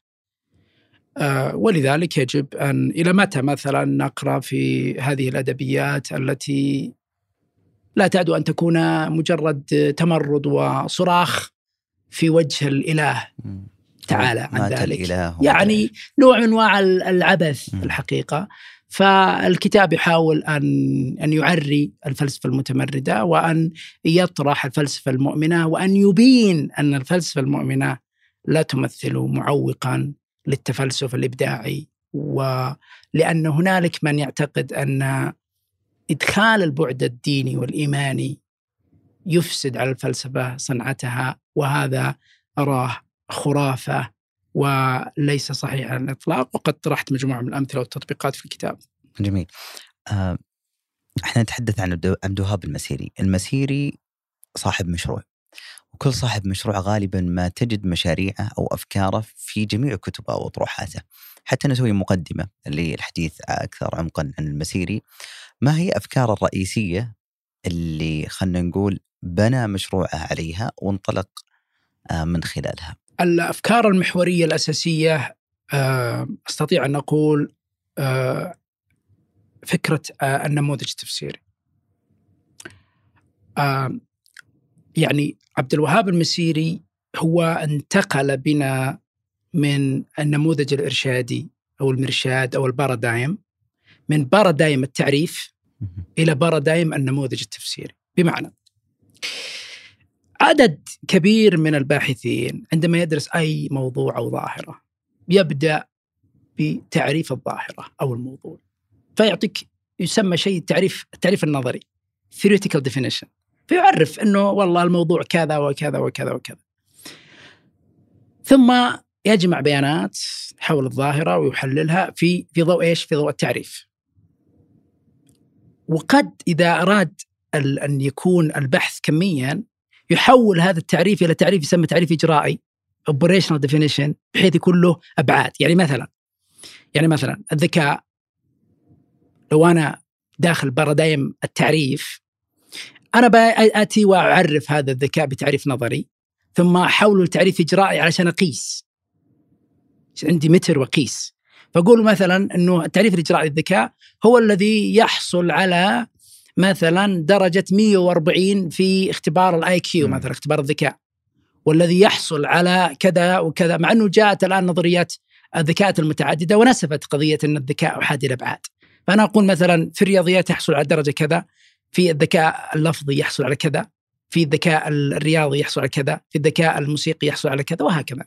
C: ولذلك يجب أن إلى متى مثلا نقرأ في هذه الأدبيات التي لا تعد أن تكون مجرد تمرد وصراخ في وجه الإله تعالى عن ذلك، يعني نوع من أنواع العبث الحقيقة. فالكتاب يحاول أن يعري الفلسفة المتمردة وأن يطرح الفلسفة المؤمنة وأن يبين أن الفلسفة المؤمنة لا تمثل معوقا للتفلسف الإبداعي، ولأن هنالك من يعتقد أن إدخال البعد الديني والإيماني يفسد على الفلسفة صنعتها، وهذا أراه خرافة وليس صحيح على الإطلاق. وقد طرحت مجموعة من الأمثلة والتطبيقات في الكتاب.
B: جميل. احنا نتحدث عن عبد الوهاب المسيري. المسيري صاحب مشروع، وكل صاحب مشروع غالبا ما تجد مشاريعه أو أفكاره في جميع كتبه وأطروحاته. حتى نسوي مقدمة للحديث أكثر عمقا عن المسيري. ما هي أفكار الرئيسية اللي خلنا نقول بنى مشروعه عليها وانطلق من خلالها؟
C: الأفكار المحورية الأساسية أستطيع أن أقول فكرة النموذج التفسيري. يعني عبد الوهاب المسيري هو انتقل بنا من النموذج الإرشادي أو المرشاد أو البارادايم، من بارادايم التعريف إلى بارادايم النموذج التفسيري. بمعنى عدد كبير من الباحثين عندما يدرس أي موضوع أو ظاهرة يبدأ بتعريف الظاهرة أو الموضوع، فيعطيك يسمى شيء التعريف النظري theoretical definition، فيعرف أنه والله الموضوع كذا وكذا وكذا وكذا، ثم يجمع بيانات حول الظاهرة ويحللها في ضوء إيش؟ في ضوء التعريف. وقد إذا أراد أن يكون البحث كميا يحول هذا التعريف إلى تعريف يسمى تعريف إجرائي operational definition، بحيث يكون له أبعاد. يعني مثلا الذكاء، لو أنا داخل بارادايم التعريف، أنا بأتي وأعرف هذا الذكاء بتعريف نظري، ثم أحوله لتعريف إجرائي علشان أقيس، عندي متر وقيس، فأقول مثلا أنه التعريف الإجرائي للذكاء هو الذي يحصل على مثلا درجة 140 في اختبار الIQ مثلا اختبار الذكاء، والذي يحصل على كذا وكذا، مع أنه جاءت الآن نظريات الذكاء المتعددة ونسفت قضية أن الذكاء أحادي الأبعاد. فأنا أقول مثلا في الرياضيات يحصل على درجة كذا، في الذكاء اللفظي يحصل على كذا، في الذكاء الرياضي يحصل على كذا، في الذكاء الموسيقي يحصل على كذا، وهكذا.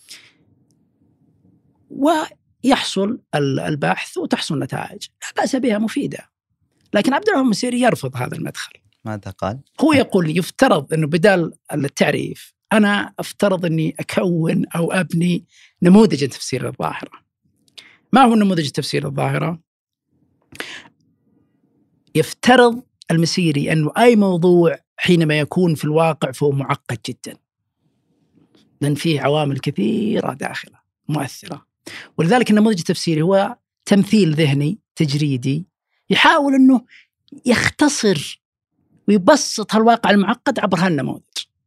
C: ويحصل البحث وتحصل نتائج لا بأس بها مفيدة. لكن عبد الرحمن المسيري يرفض هذا المدخل.
B: ماذا قال؟
C: هو يقول يفترض أنه بدال التعريف أنا أفترض أني أكون أو أبني نموذج تفسير الظاهرة. ما هو نموذج تفسير الظاهرة؟ يفترض المسيري أنه أي موضوع حينما يكون في الواقع فهو معقد جدا، لأن فيه عوامل كثيرة داخلة مؤثرة، ولذلك النموذج التفسيري هو تمثيل ذهني تجريدي يحاول أنه يختصر ويبسط هالواقع المعقد عبر هالنموذج.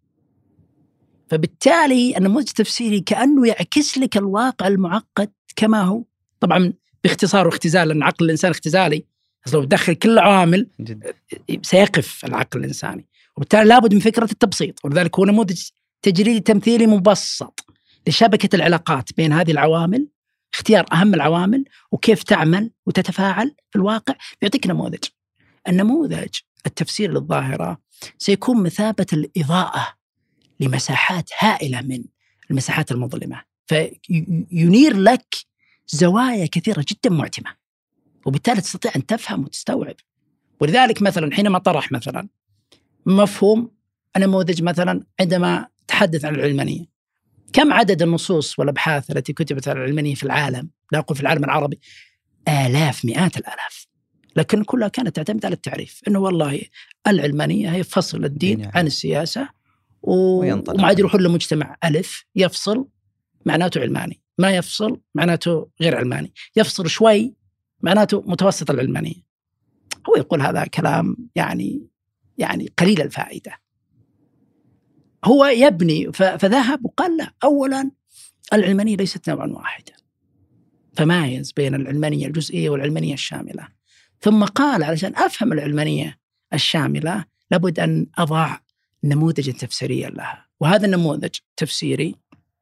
C: فبالتالي النموذج التفسيري كأنه يعكس لك الواقع المعقد كما هو، طبعا باختصار واختزال، لأن عقل الإنسان اختزالي، لو تدخل كل العوامل سيقف العقل الإنساني، وبالتالي لابد من فكرة التبسيط. ولذلك هو نموذج تجريدي تمثيلي مبسط لشبكة العلاقات بين هذه العوامل، اختيار أهم العوامل وكيف تعمل وتتفاعل في الواقع، يعطيك نموذج. النموذج التفسير للظاهرة سيكون مثابة الإضاءة لمساحات هائلة من المساحات المظلمة، فينير لك زوايا كثيرة جدا معتمة، وبالتالي تستطيع أن تفهم وتستوعب. ولذلك مثلا حينما طرح مثلا مفهوم النموذج، مثلا عندما تحدث عن العلمانية، كم عدد النصوص والأبحاث التي كتبت عن العلمانية في العالم؟ لا أقول في العالم العربي، آلاف، مئات الآلاف، لكن كلها كانت تعتمد على التعريف إنه والله العلمانية هي فصل الدين عن السياسة، وما عاد يروحون لمجتمع ألف يفصل معناته علماني، ما يفصل معناته غير علماني، يفصل شوي معناته متوسط العلمانية. هو يقول هذا كلام يعني قليل الفائدة. هو يبني فذهب وقال لا، أولا العلمانية ليست نوعا واحدا، فمايز بين العلمانية الجزئية والعلمانية الشاملة، ثم قال علشان أفهم العلمانية الشاملة لابد أن أضع نموذجا تفسيريا لها. وهذا النموذج تفسيري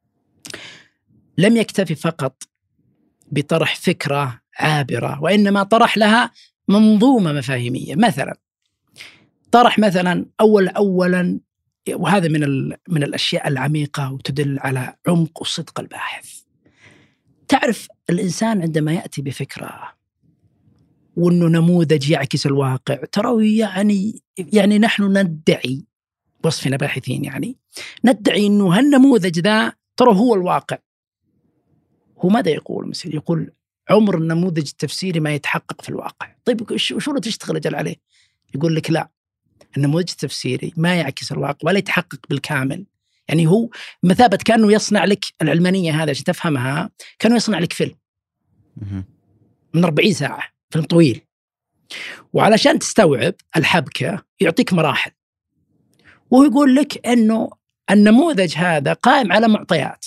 C: لم يكتفي فقط بطرح فكرة عابرة، وإنما طرح لها منظومة مفاهيمية. مثلا طرح مثلا أولا وهذا من الأشياء العميقة وتدل على عمق وصدق الباحث. تعرف الإنسان عندما يأتي بفكرة وأنه نموذج يعكس الواقع، ترى يعني نحن ندعي وصفنا باحثين، يعني ندعي أنه هالنموذج ذا ترى هو الواقع. هو ماذا يقول مثلا؟ يقول عمر النموذج التفسيري ما يتحقق في الواقع. طيب شو تشتغل أجل عليه؟ يقول لك لا، النموذج التفسيري ما يعكس الواقع ولا يتحقق بالكامل. يعني هو مثابة كأنه يصنع لك العلمانية هذا عشان تفهمها، كأنه يصنع لك فيلم من 40 ساعة، فيلم طويل، وعلشان تستوعب الحبكة يعطيك مراحل، وهو يقول لك أنه النموذج هذا قائم على معطيات،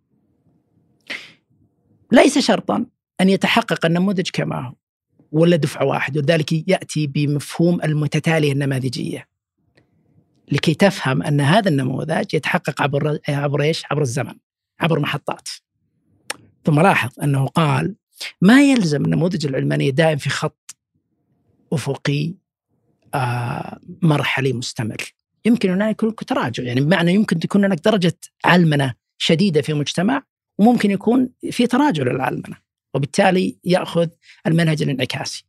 C: ليس شرطا أن يتحقق النموذج كما هو ولا دفعة واحد، وذلك يأتي بمفهوم المتتالية النماذجية لكي تفهم أن هذا النموذج يتحقق عبر إيش؟ عبر الزمن، عبر محطات. ثم لاحظ أنه قال ما يلزم النموذج العلماني دائم في خط أفقي مرحلي مستمر. يمكن أن يكون تراجع، يعني بمعنى يمكن تكون هناك درجة علمنة شديدة في مجتمع، وممكن يكون في تراجع للعلمنة، وبالتالي يأخذ المنهج الانعكاسي.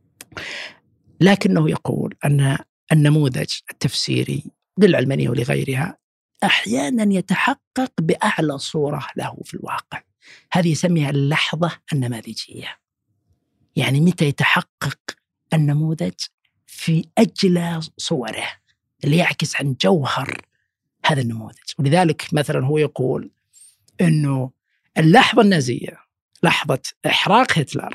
C: لكنه يقول أن النموذج التفسيري للعلمانية ولغيرها أحيانا يتحقق بأعلى صورة له في الواقع. هذه يسميها اللحظة النماذجية. يعني متى يتحقق النموذج في أجلى صوره اللي يعكس عن جوهر هذا النموذج. ولذلك مثلا هو يقول أنه اللحظة النازية، لحظة إحراق هتلر،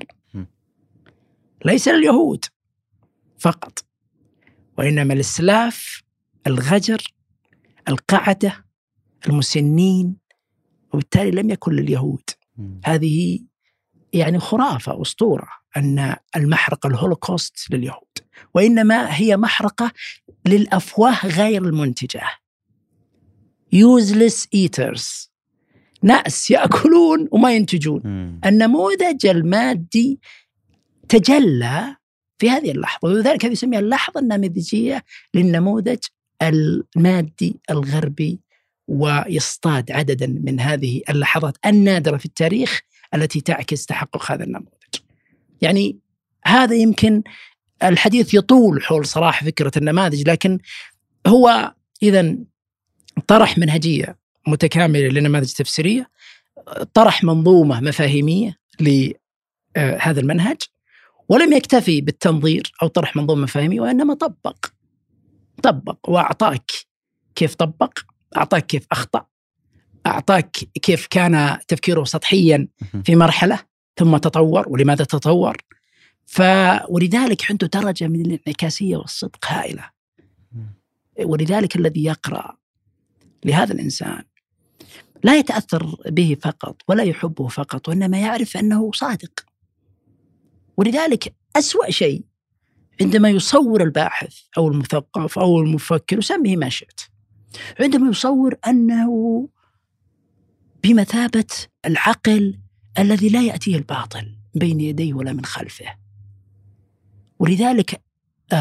C: ليس لليهود فقط، وإنما الإسلاف، الغجر، القعدة، المسنين، وبالتالي لم يكن لليهود. هذه يعني خرافة أسطورة أن المحرقة الهولوكوست لليهود، وإنما هي محرقة للأفواه غير المنتجة، useless eaters، ناس يأكلون وما ينتجون. النموذج المادي تجلى في هذه اللحظة، ولذلك هذه يسميها اللحظة النموذجية للنموذج المادي الغربي، ويصطاد عددا من هذه اللحظات النادرة في التاريخ التي تعكس تحقق هذا النموذج. يعني هذا يمكن الحديث يطول حول صراحة فكرة النماذج، لكن هو إذن طرح منهجية متكاملة لنماذج تفسيرية، طرح منظومة مفاهيمية لهذا المنهج، ولم يكتفي بالتنظير أو طرح منظومة مفاهيمية، وإنما طبق وأعطاك كيف طبق، أعطاك كيف أخطأ، أعطاك كيف كان تفكيره سطحيا في مرحلة ثم تطور ولماذا تطور. ولذلك عنده درجة من الانعكاسية والصدق هائلة. ولذلك الذي يقرأ لهذا الإنسان لا يتأثر به فقط ولا يحبه فقط، وإنما يعرف أنه صادق. ولذلك أسوأ شيء عندما يصور الباحث أو المثقف أو المفكر، وسميه ما شئت، عندما يصور أنه بمثابة العقل الذي لا يأتيه الباطل بين يديه ولا من خلفه. ولذلك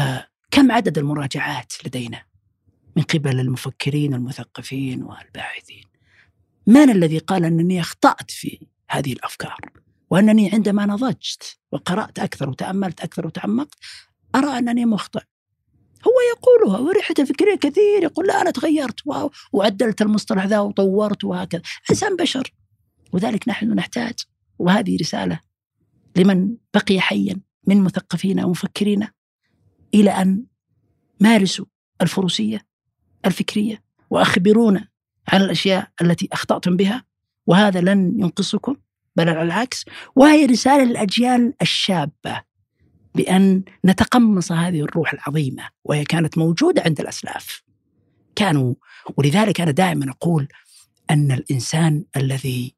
C: كم عدد المراجعات لدينا من قبل المفكرين المثقفين والباحثين؟ من الذي قال أنني أخطأت في هذه الأفكار، وأنني عندما نضجت وقرأت أكثر وتأملت أكثر وتعمقت أرى أنني مخطئ؟ هو يقولها، ورحلة فكرية كثير يقول لا أنا تغيرت وعدلت المصطلح ذا وطورت وهكذا. إنسان بشر. وذلك نحن نحتاج، وهذه رسالة لمن بقي حيا من مثقفين ومفكرين، إلى أن مارسوا الفروسية الفكرية وأخبرونا عن الأشياء التي أخطأتم بها، وهذا لن ينقصكم بل على العكس. وهي رسالة للأجيال الشابة بأن نتقمص هذه الروح العظيمة، وهي كانت موجودة عند الأسلاف كانوا. ولذلك أنا دائما أقول أن الإنسان الذي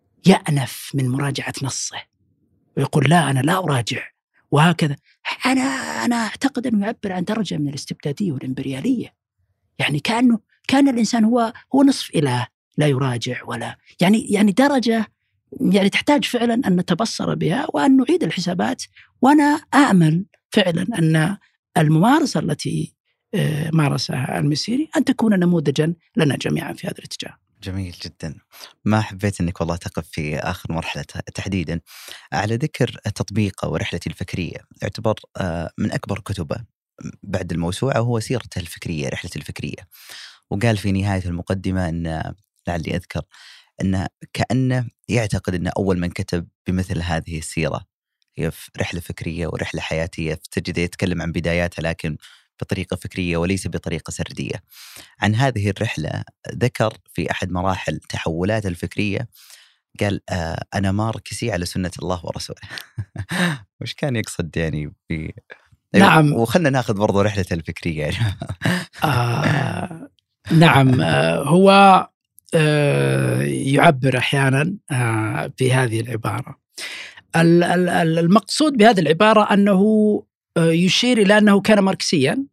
C: يأنف من مراجعة نصه ويقول لا أنا لا أراجع وهكذا، أنا أعتقد أنه يعبر عن درجة من الاستبدادية والإمبريالية. يعني كان الإنسان هو نصف إله لا يراجع ولا يعني درجة يعني تحتاج فعلا أن نتبصر بها وأن نعيد الحسابات. وأنا أأمل فعلا أن الممارسة التي مارسها المسيري أن تكون نموذجا لنا جميعا في هذا الاتجاه.
B: جميل جدا. ما حبيت أنك والله تقف في آخر مرحلة تحديدا على ذكر تطبيقه ورحلتي الفكرية. يعتبر من أكبر كتبه بعد الموسوعة هو سيرته الفكرية، رحلة الفكرية. وقال في نهاية المقدمة أن لعلي أذكر أنه كأنه يعتقد أن أول من كتب بمثل هذه السيرة هي رحلة فكرية ورحلة حياتية، فتجد يتكلم عن بداياتها لكن بطريقة فكرية وليس بطريقة سردية. عن هذه الرحلة ذكر في أحد مراحل تحولات الفكرية قال أنا ماركسي على سنة الله ورسوله. وش كان يقصد يعني
C: نعم.
B: وخلنا ناخذ برضو رحلة الفكرية يعني.
C: نعم. هو يعبر أحيانا بهذه العبارة. المقصود بهذه العبارة أنه يشير إلى أنه كان ماركسيا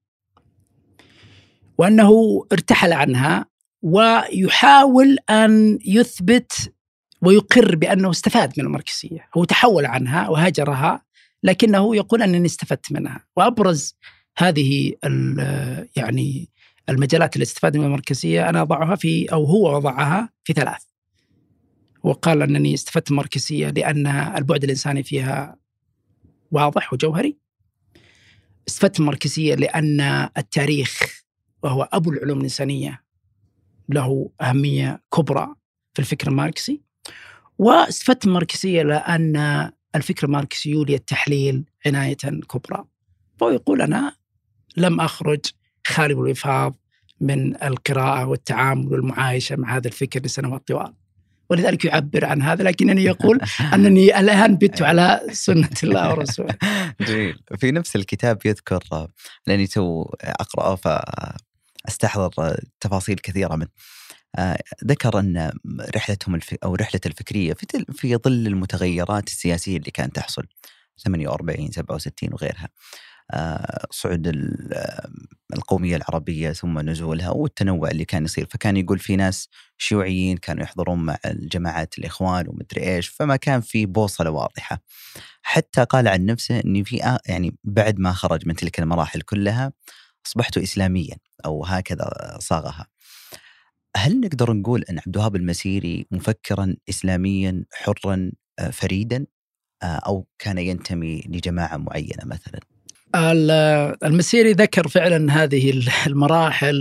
C: وأنه ارتحل عنها، ويحاول أن يثبت ويقر بأنه استفاد من الماركسية. هو تحول عنها وهاجرها، لكنه يقول أنني استفدت منها. وأبرز هذه يعني المجالات اللي استفاد من الماركسية أنا أضعها في، أو هو وضعها في 3. وقال أنني استفدت من الماركسية لأن البعد الإنساني فيها واضح وجوهري. استفدت من الماركسية لأن التاريخ وهو أبو العلوم الإنسانية له أهمية كبرى في الفكر الماركسي. واستفدت من الماركسية لأن الفكر الماركسي يولي التحليل عناية كبرى. فهو يقول أنا لم أخرج خالي والوفاض من القراءة والتعامل والمعايشة مع هذا الفكر لسنوات طوال، ولذلك يعبر عن هذا، لكنني يقول أنني الآن بت على سنة الله ورسوله.
B: جميل. في نفس الكتاب يذكر، لأني تو أقرأه فأستحضر تفاصيل كثيرة منه، ذكر أن رحلتهم أو رحلة الفكرية في ظل المتغيرات السياسية اللي كانت تحصل 48 67 وغيرها، صعود القومية العربية ثم نزولها والتنوع اللي كان يصير. فكان يقول في ناس شيوعيين كانوا يحضرون مع الجماعات الإخوان ومدري إيش، فما كان في بوصلة واضحة. حتى قال عن نفسه أني في يعني بعد ما خرج من تلك المراحل كلها أصبحت إسلاميا، أو هكذا صاغها. هل نقدر نقول أن عبد الوهاب المسيري مفكرا إسلاميا حرا فريدا، أو كان ينتمي لجماعة معينة مثلا؟
C: المسيري ذكر فعلا هذه المراحل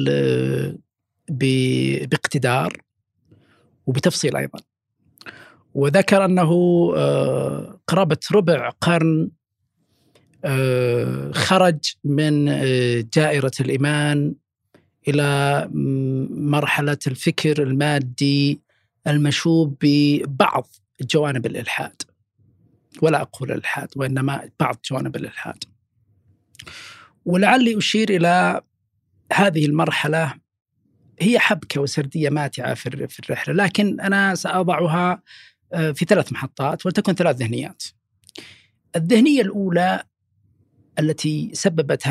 C: باقتدار وبتفصيل أيضا، وذكر أنه قرابة ربع قرن خرج من جائرة الإيمان إلى مرحلة الفكر المادي المشوب ببعض جوانب الإلحاد، ولا أقول الإلحاد وإنما بعض جوانب الإلحاد. ولعلي أشير إلى هذه المرحلة، هي حبكة وسردية ماتعة في الرحلة، لكن أنا سأضعها في 3 محطات، ولتكن 3 ذهنيات. الذهنية الأولى التي سببت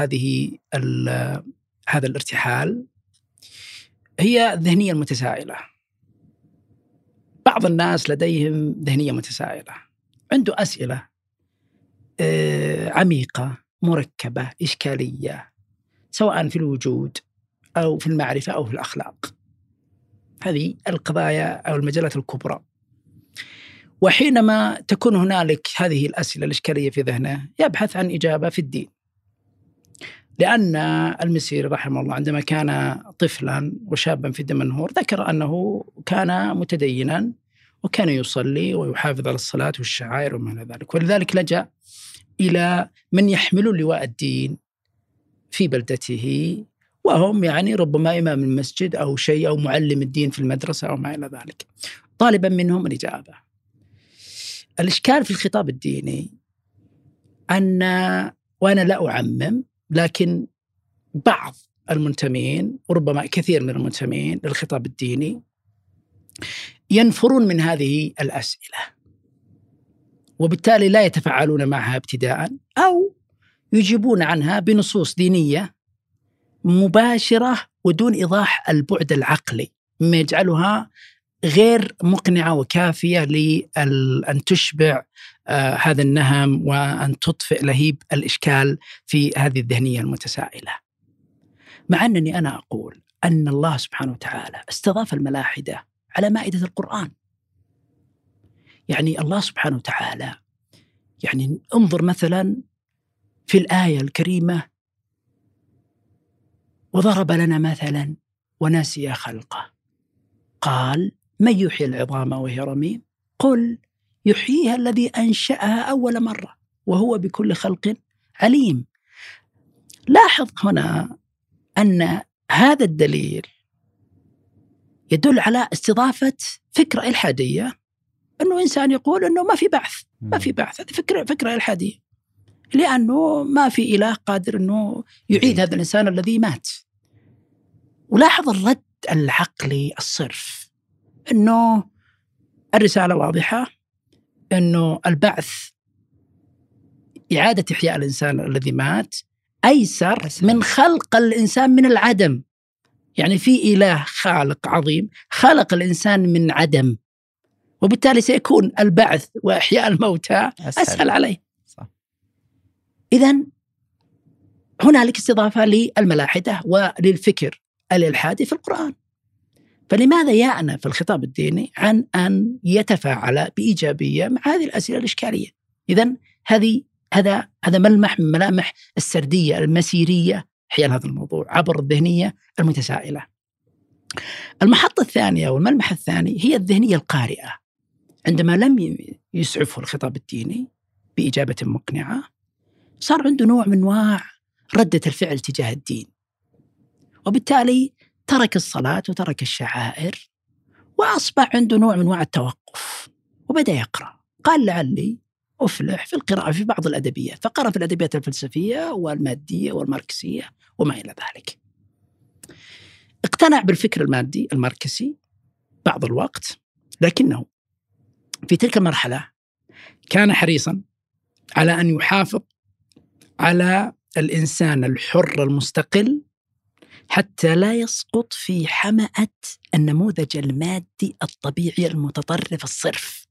C: هذا الارتحال هي الذهنية المتسائلة. بعض الناس لديهم ذهنية متسائلة، عنده أسئلة عميقة مركبة إشكالية، سواء في الوجود أو في المعرفة أو في الأخلاق. هذه القضايا أو المجالات الكبرى. وحينما تكون هنالك هذه الأسئلة الإشكالية في ذهنه يبحث عن إجابة في الدين، لأن المسيري رحمه الله عندما كان طفلا وشابا في دمنهور ذكر أنه كان متدينا وكان يصلي ويحافظ على الصلاة والشعائر وما إلى ذلك، ولذلك لجأ إلى من يحملوا لواء الدين في بلدته، وهم يعني ربما إمام المسجد أو شيء أو معلم الدين في المدرسة أو ما إلى ذلك، طالبا منهم الإجابة. الإشكال في الخطاب الديني أن، وأنا لا أعمم، لكن بعض المنتمين وربما كثير من المنتمين للخطاب الديني ينفرون من هذه الأسئلة، وبالتالي لا يتفاعلون معها ابتداء، أو يجيبون عنها بنصوص دينية مباشرة ودون إيضاح البعد العقلي، مما يجعلها غير مقنعة وكافية لأن تشبع هذا النهم وأن تطفئ لهيب الإشكال في هذه الذهنية المتسائلة. مع أنني أنا أقول أن الله سبحانه وتعالى استضاف الملاحدة على مائدة القرآن. يعني الله سبحانه وتعالى، يعني انظر مثلا في الآية الكريمة: وضرب لنا مثلا ونسي خلقه قال من يحيي العظام وهي رميم قل يحييها الذي أنشأها أول مرة وهو بكل خلق عليم. لاحظ هنا أن هذا الدليل يدل على استضافة فكرة إلحادية، أنه إنسان يقول أنه ما في بعث، ما في بعث. هذه فكرة إلحادية، لأنه ما في إله قادر أنه يعيد هذا الإنسان الذي مات. ولاحظ الرد العقلي الصرف، أنه الرسالة واضحة، أنه البعث إعادة إحياء الإنسان الذي مات أيسر من خلق الإنسان من العدم. يعني في إله خالق عظيم خلق الإنسان من عدم، وبالتالي سيكون البعث وإحياء الموتى أسهل عليه. إذن هنالك استضافة للملاحدة وللفكر الإلحادي في القرآن. فلماذا يعنى في الخطاب الديني عن أن يتفاعل بإيجابية مع هذه الأسئلة الإشكالية؟ إذن هذا ملمح من ملامح السردية المسيرية حيال هذا الموضوع عبر الذهنية المتسائلة. المحطة الثانية والملمح الثاني هي الذهنية القارئة. عندما لم يسعفه الخطاب الديني بإجابة مقنعة، صار عنده نوع من أنواع ردة الفعل تجاه الدين، وبالتالي ترك الصلاة وترك الشعائر، وأصبح عنده نوع من أنواع التوقف، وبدأ يقرأ. قال لعلي أفلح في القراءة في بعض الأدبيات، فقرأ في الأدبيات الفلسفية والمادية والماركسية وما إلى ذلك. اقتنع بالفكر المادي الماركسي بعض الوقت، لكنه في تلك المرحلة كان حريصا على أن يحافظ على الإنسان الحر المستقل حتى لا يسقط في حمأة النموذج المادي الطبيعي المتطرف الصرف.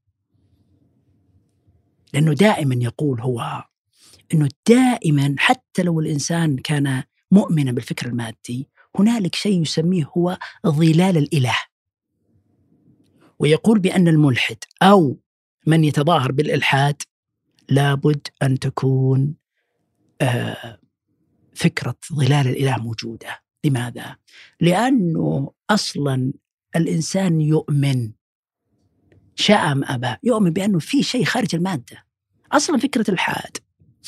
C: لأنه دائما يقول هو أنه دائما حتى لو الإنسان كان مؤمنا بالفكر المادي، هنالك شيء يسميه هو ظلال الإله. ويقول بأن الملحد أو من يتظاهر بالإلحاد لابد أن تكون فكرة ظلال الإله موجودة. لماذا؟ لأنه أصلا الإنسان يؤمن شاء أم أبى، يؤمن بأنه في شيء خارج المادة. أصلا فكرة الإلحاد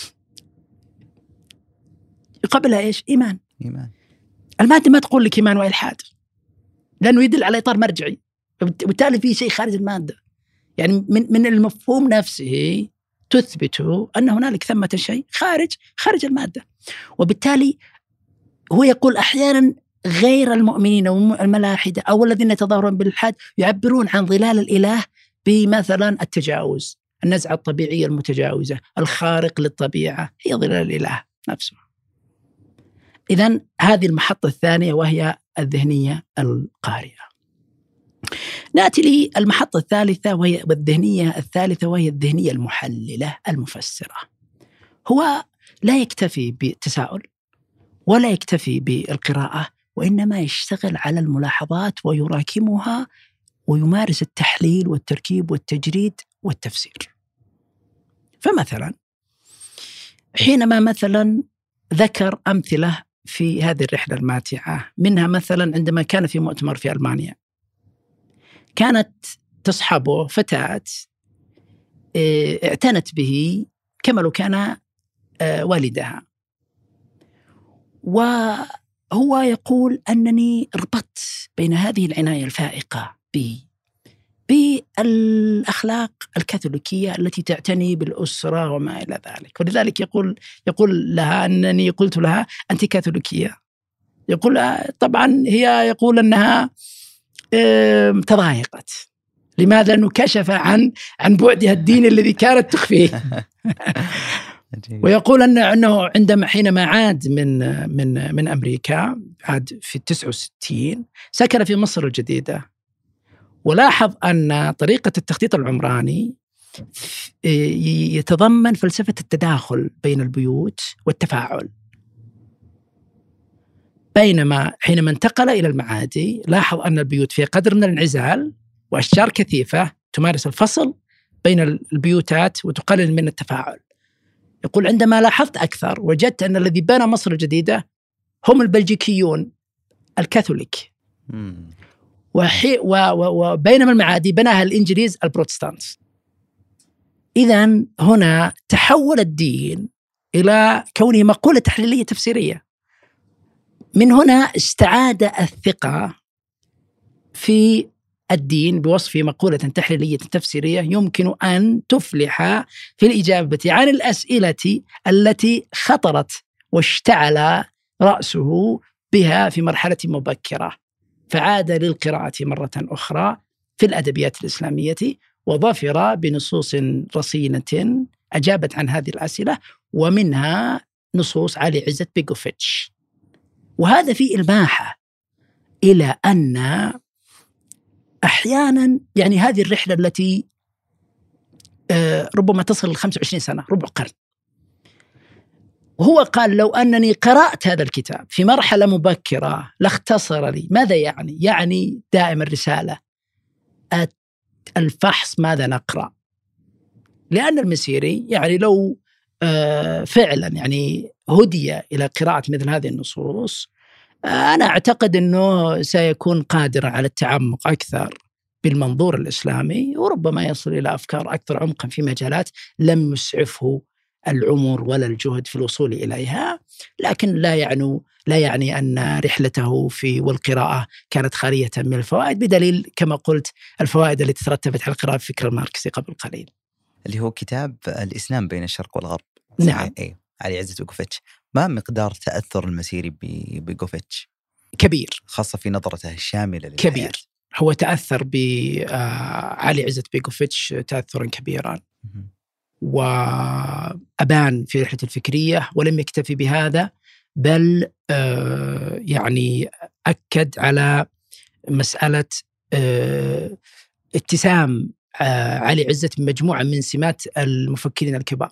C: يقابلها إيش؟ إيمان. المادة ما تقول لك إيمان وإلحاد، لأنه يدل على إطار مرجعي، وبالتالي في شيء خارج المادة. يعني من المفهوم نفسه تثبت أن هنالك ثمة شيء خارج المادة. وبالتالي هو يقول أحيانا غير المؤمنين والملاحدة أو الذين يتظاهرون بالإلحاد يعبرون عن ظلال الإله بمثلا التجاوز، النزعة الطبيعية المتجاوزة، الخارق للطبيعة، هي ظلال الإله نفسه. إذن هذه المحطة الثانية وهي الذهنية القارئة. نأتي للمحطة الثالثة وهي الذهنية الثالثة وهي الذهنية المحللة المفسرة. هو لا يكتفي بالتساؤل ولا يكتفي بالقراءة، وإنما يشتغل على الملاحظات ويراكمها ويمارس التحليل والتركيب والتجريد والتفسير. فمثلا حينما مثلا ذكر أمثلة في هذه الرحلة الماتعة، منها مثلا عندما كان في مؤتمر في ألمانيا، كانت تصحبه فتاة اعتنت به كما لو كان والدها، وهو يقول أنني ربطت بين هذه العناية الفائقة بالأخلاق الكاثوليكية التي تعتني بالأسرة وما إلى ذلك. ولذلك يقول لها أنني قلت لها أنت كاثوليكية. يقول طبعا هي يقول أنها تضايقت. لماذا؟ لأنه كشف عن بعدها الديني الذي كانت تخفيه. ويقول أنه حينما عاد من أمريكا، عاد في 69، سكن في مصر الجديدة، ولاحظ أن طريقة التخطيط العمراني يتضمن فلسفة التداخل بين البيوت والتفاعل. بينما حينما انتقل إلى المعادي لاحظ أن البيوت في قدر من الانعزال وأشجار كثيفة تمارس الفصل بين البيوتات وتقلل من التفاعل. يقول عندما لاحظت أكثر وجدت أن الذي بنى مصر الجديدة هم البلجيكيون الكاثوليك، وبينما المعادي بناها الإنجليز البروتستانت. إذن هنا تحول الدين إلى كونه مقولة تحليلية تفسيرية. من هنا استعاد الثقة في الدين بوصفه مقولة تحليلية تفسيرية يمكن أن تفلح في الإجابة عن الأسئلة التي خطرت واشتعل رأسه بها في مرحلة مبكرة، فعاد للقراءة مرة أخرى في الأدبيات الإسلامية وظفر بنصوص رصينة أجابت عن هذه الأسئلة، ومنها نصوص علي عزت بيغوفيتش. وهذا في إلماحة إلى أن أحيانا يعني هذه الرحلة التي ربما تصل 25 سنة، ربع قرن، وهو قال لو أنني قرأت هذا الكتاب في مرحلة مبكرة لاختصر لي. ماذا يعني؟ يعني دائما الرسالة الفحص ماذا نقرأ، لأن المسيري يعني لو فعلا يعني هدي إلى قراءة مثل هذه النصوص، أنا أعتقد أنه سيكون قادرا على التعمق أكثر بالمنظور الإسلامي، وربما يصل إلى أفكار أكثر عمقا في مجالات لم يسعفه العمر ولا الجهد في الوصول إليها. لكن لا يعني أن رحلته في والقراءة كانت خالية من الفوائد، بدليل كما قلت الفوائد التي ترتبت على القراءة بفكر الماركسي قبل قليل،
B: اللي هو كتاب الإسلام بين الشرق والغرب.
C: نعم.
B: علي عزت بيغوفيتش. ما مقدار تأثر المسيري ببيغوفيتش؟
C: كبير،
B: خاصة في نظرته الشاملة للحياة.
C: كبير. هو تأثر بعلي عزت بيغوفيتش تأثرا كبيرا، وأبان في رحلة الفكرية، ولم يكتفي بهذا بل يعني أكد على مسألة اتسام علي عزت بمجموعة من سمات المفكرين الكبار،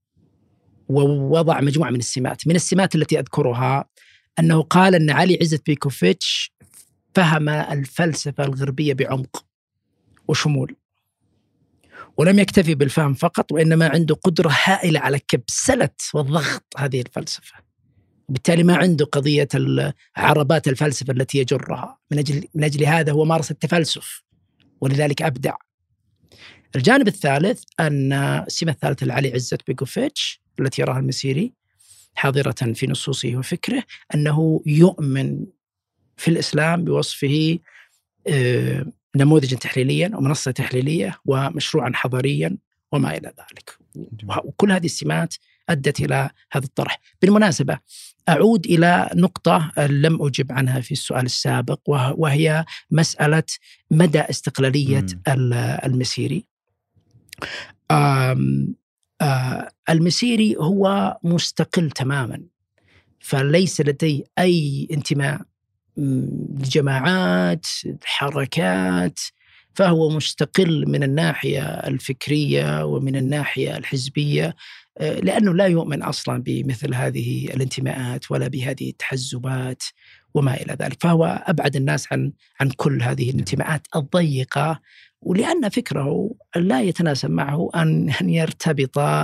C: ووضع مجموعة من السمات التي أذكرها أنه قال أن علي عزت بيغوفيتش فهم الفلسفة الغربية بعمق وشمول، ولم يكتفي بالفهم فقط، وإنما عنده قدرة هائلة على كبسلة وضغط هذه الفلسفة، وبالتالي ما عنده قضية عربات الفلسفة التي يجرها. من أجل هذا هو مارس التفلسف، ولذلك أبدع. الجانب الثالث أن السمة الثالثة لعلي عزت بيغوفيتش التي يراها المسيري حاضرة في نصوصه وفكره، أنه يؤمن في الإسلام بوصفه نموذجا تحليليا ومنصة تحليلية ومشروعا حضاريا وما إلى ذلك. وكل هذه السمات أدت إلى هذا الطرح. بالمناسبة أعود إلى نقطة لم أجب عنها في السؤال السابق، وهي مسألة مدى استقلالية المسيري. المسيري هو مستقل تماما، فليس لديه أي انتماء لجماعات حركات، فهو مستقل من الناحية الفكرية ومن الناحية الحزبية، لأنه لا يؤمن أصلا بمثل هذه الانتماءات ولا بهذه التحزبات وما إلى ذلك، فهو أبعد الناس عن كل هذه الانتماءات الضيقة، ولأن فكره لا يتناسب معه أن يرتبط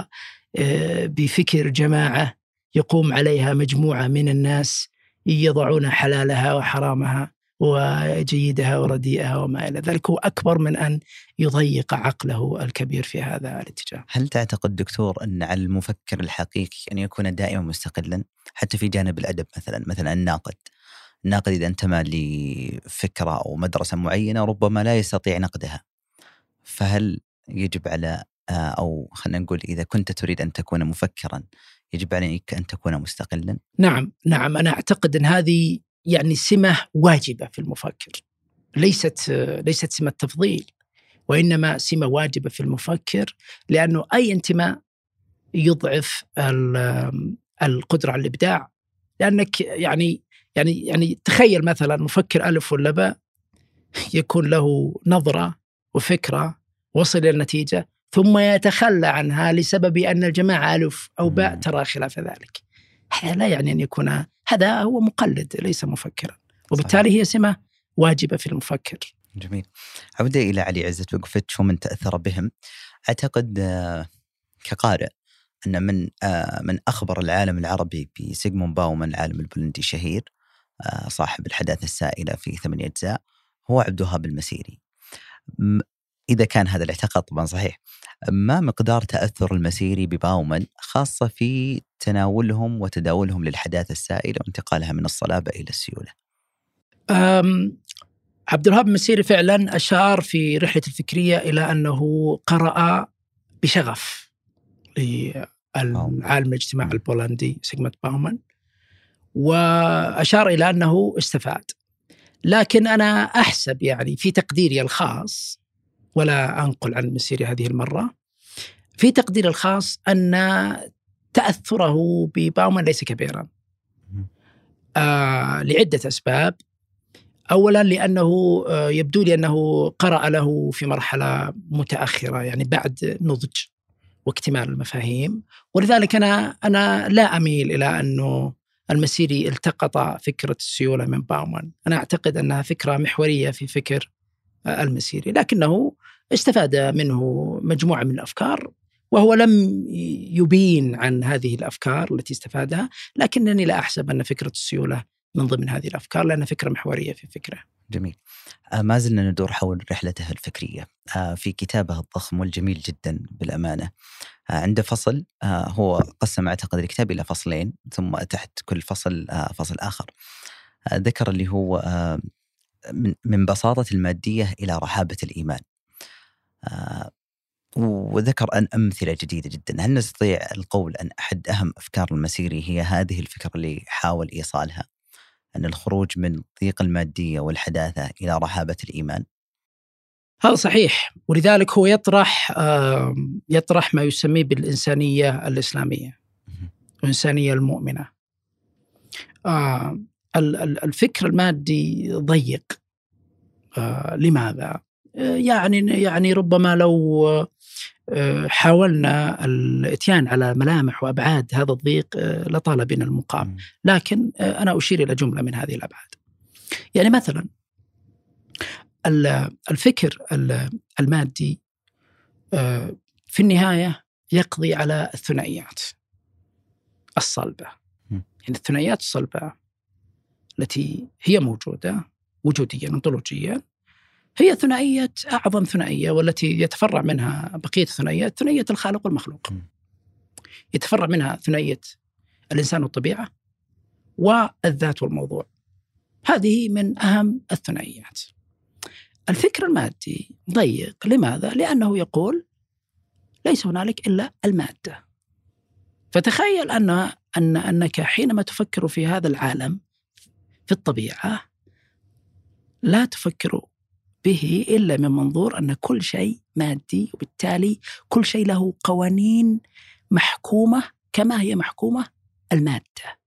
C: بفكر جماعة يقوم عليها مجموعة من الناس يضعون حلالها وحرامها وجيدها ورديئها وما إلى ذلك. هو أكبر من أن يضيق عقله الكبير في هذا الاتجاه.
B: هل تعتقد دكتور أن على المفكر الحقيقي أن يكون دائما مستقلا حتى في جانب الأدب؟ مثلا الناقد إذا انتمى لفكرة أو مدرسة معينة ربما لا يستطيع نقدها، فهل يجب على أو خلينا نقول إذا كنت تريد أن تكون مفكرا يجب عليك أن تكون مستقلا؟
C: نعم، أنا أعتقد أن هذه يعني سمة واجبة في المفكر، ليست سمة تفضيل، وإنما سمة واجبة في المفكر، لأنه أي انتماء يضعف القدرة على الإبداع. لأنك يعني تخيل مثلا مفكر ألف ولا باء يكون له نظرة وفكرة وصل إلى النتيجة ثم يتخلى عنها لسبب أن الجماعة ألف أو باء ترى خلاف ذلك. هذا لا يعني أن يكون هذا هو مقلد ليس مفكرا، وبالتالي هي سمة واجبة في المفكر.
B: جميل. عودة إلى علي عزت بيغوفيتش ومن تأثر بهم، أعتقد كقارئ أن من أخبر العالم العربي بسيغموند باومان العالم البولندي الشهير صاحب الحداثة السائلة في 8 أجزاء هو عبد الوهاب المسيري. إذا كان هذا الاعتقاد طبعا صحيح، ما مقدار تأثر المسيري بباومان خاصة في تناولهم وتداولهم للحداثة السائلة وانتقالها من الصلابة إلى السيولة؟
C: عبد الوهاب المسيري فعلا أشار في رحلة الفكرية إلى أنه قرأ بشغف للعالم الاجتماعي البولندي سيغموند باومان، وأشار إلى أنه استفاد. لكن أنا أحسب يعني في تقديري الخاص، ولا أنقل عن المسيري هذه المرة، في تقدير الخاص أن تأثره بباومان ليس كبيرا لعدة أسباب. أولا لأنه يبدو لي أنه قرأ له في مرحلة متأخرة، يعني بعد نضج، واكتمال المفاهيم. ولذلك أنا لا أميل إلى أنه المسيري التقط فكرة السيولة من باومان. أنا أعتقد أنها فكرة محورية في فكر المسيري، لكنه استفاد منه مجموعة من الأفكار، وهو لم يبين عن هذه الأفكار التي استفادها، لكنني لا أحسب أن فكرة السيولة من ضمن هذه الأفكار، لأنها فكرة محورية في فكره.
B: جميل. ما زلنا ندور حول رحلته الفكرية. في كتابه الضخم والجميل جدا بالأمانة، عنده فصل هو قسم أعتقد الكتاب إلى فصلين، ثم تحت كل فصل فصل آخر. ذكر اللي هو من بساطة المادية إلى رحابة الإيمان، وذكر أن أمثلة جديدة جدا. هل نستطيع القول أن أحد أهم أفكار المسيري هي هذه الفكرة اللي حاول إيصالها، أن الخروج من ضيق المادية والحداثة إلى رحابة الإيمان؟
C: هذا صحيح، ولذلك هو يطرح ما يسميه بالإنسانية الإسلامية، الإنسانية المؤمنة. الفكر المادي ضيق. لماذا؟ يعني ربما لو حاولنا الاتيان على ملامح وأبعاد هذا الضيق لطال بنا المقام، لكن أنا أشير إلى جملة من هذه الأبعاد. يعني مثلا الفكر المادي في النهاية يقضي على الثنائيات الصلبة. يعني الثنائيات الصلبة التي هي موجودة وجوديا أنطولوجيا هي ثنائية، أعظم ثنائية والتي يتفرع منها بقية الثنائيات، ثنائية الخالق والمخلوق. يتفرع منها ثنائية الإنسان والطبيعة والذات والموضوع. هذه من أهم الثنائيات. الفكر المادي ضيق. لماذا؟ لأنه يقول ليس هنالك إلا المادة. فتخيل أنك حينما تفكر في هذا العالم في الطبيعة لا تفكر به إلا من منظور أن كل شيء مادي، وبالتالي كل شيء له قوانين محكومة كما هي محكومة المادة.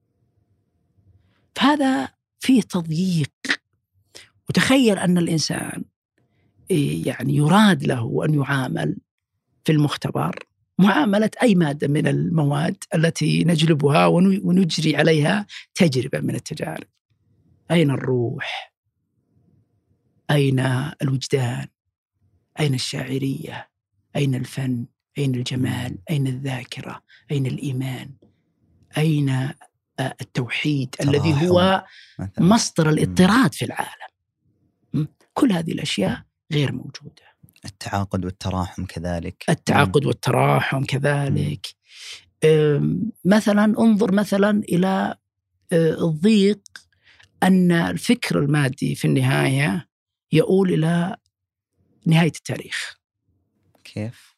C: فهذا فيه تضييق. وتخيل أن الإنسان يعني يراد له أن يعامل في المختبر معاملة أي مادة من المواد التي نجلبها ونجري عليها تجربة من التجارب. أين الروح؟ أين الوجدان؟ أين الشاعرية؟ أين الفن؟ أين الجمال؟ أين الذاكرة؟ أين الإيمان؟ أين التوحيد الذي هو مصدر الاضطراد في العالم؟ كل هذه الأشياء غير موجودة.
B: التعاقد والتراحم كذلك.
C: التعاقد والتراحم كذلك. مثلا انظر مثلا إلى الضيق، أن الفكر المادي في النهاية يؤول إلى نهاية التاريخ.
B: كيف؟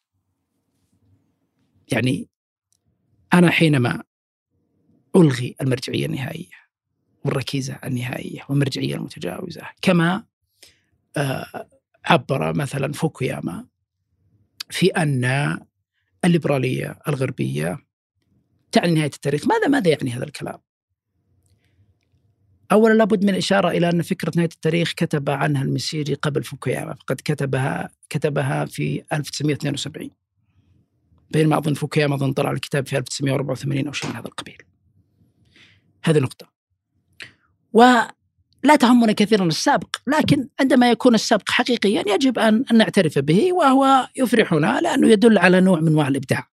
C: يعني أنا حينما ألغي المرجعية النهائية والركيزة النهائية والمرجعية المتجاوزة، كما عبر مثلا فوكوياما في أن الليبرالية الغربية تعني نهاية التاريخ. ماذا يعني هذا الكلام؟ أولا لابد من الإشارة إلى أن فكرة نهاية التاريخ كتب عنها المسيري قبل فوكوياما، فقد كتبها في 1972، بينما أظن فوكوياما طلع الكتاب في 1984 أو شيء من هذا القبيل. هذه نقطة. ولا تهمنا كثيرا السابق، لكن عندما يكون السابق حقيقيا يجب أن نعترف به، وهو يفرحنا لأنه يدل على نوع من أنواع الإبداع.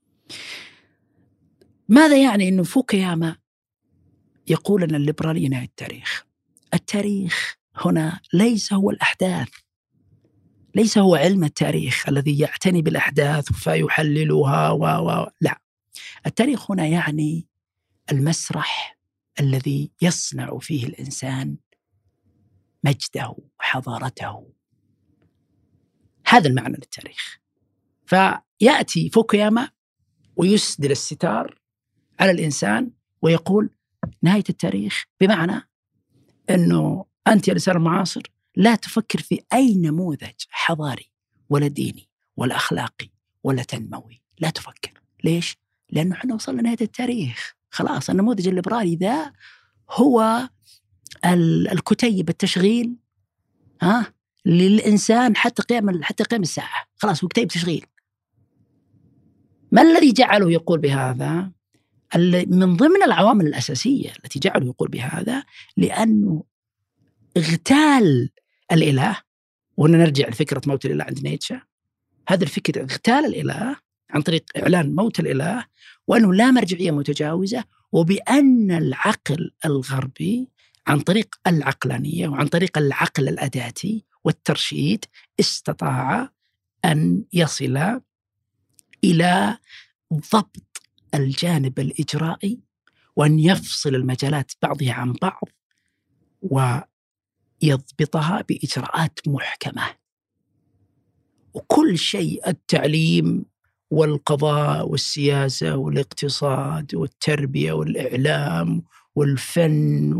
C: ماذا يعني أن فوكوياما يقول أن الليبرالية نهاية التاريخ؟ التاريخ هنا ليس هو الأحداث، ليس هو علم التاريخ الذي يعتني بالأحداث فيحللها لا. التاريخ هنا يعني المسرح الذي يصنع فيه الإنسان مجده وحضارته. هذا المعنى للتاريخ. فيأتي فوكوياما ويسدل الستار على الإنسان ويقول نهاية التاريخ، بمعنى أنه أنت يا الإنسان المعاصر لا تفكر في أي نموذج حضاري ولا ديني ولا أخلاقي ولا تنموي، لا تفكر. ليش؟ لأنه احنا وصلنا نهاية التاريخ، خلاص. النموذج الليبرالي ذا هو الكتيب التشغيل للإنسان حتى قيام الساعة، خلاص هو كتيب تشغيل. ما الذي جعله يقول بهذا؟ من ضمن العوامل الأساسية التي جعله يقول بهذا لأنه اغتال الإله. وهنا نرجع لفكرة موت الإله عند نيتشه. هذا الفكر اغتال الإله عن طريق إعلان موت الإله، وأنه لا مرجعية متجاوزة، وبأن العقل الغربي عن طريق العقلانية وعن طريق العقل الأداتي والترشيد استطاع أن يصل إلى ضبط الجانب الإجرائي، وأن يفصل المجالات بعضها عن بعض ويضبطها بإجراءات محكمة. وكل شيء، التعليم والقضاء والسياسة والاقتصاد والتربية والإعلام والفن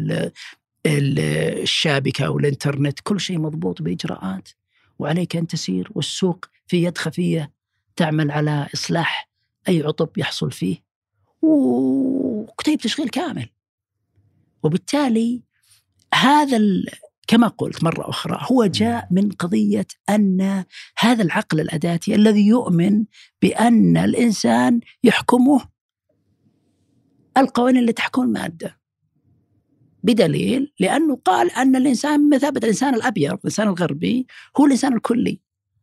C: والشابكة والإنترنت، كل شيء مضبوط بإجراءات وعليك أن تسير، والسوق في يد خفية تعمل على إصلاح أي عطب يحصل فيه، وكتيب تشغيل كامل. وبالتالي هذا كما قلت مرة أخرى هو جاء من قضية أن هذا العقل الأداتي الذي يؤمن بأن الإنسان يحكمه القوانين اللي تحكم المادة، بدليل لأنه قال أن الإنسان مثابة الإنسان الأبيض، الإنسان الغربي هو الإنسان الكلي.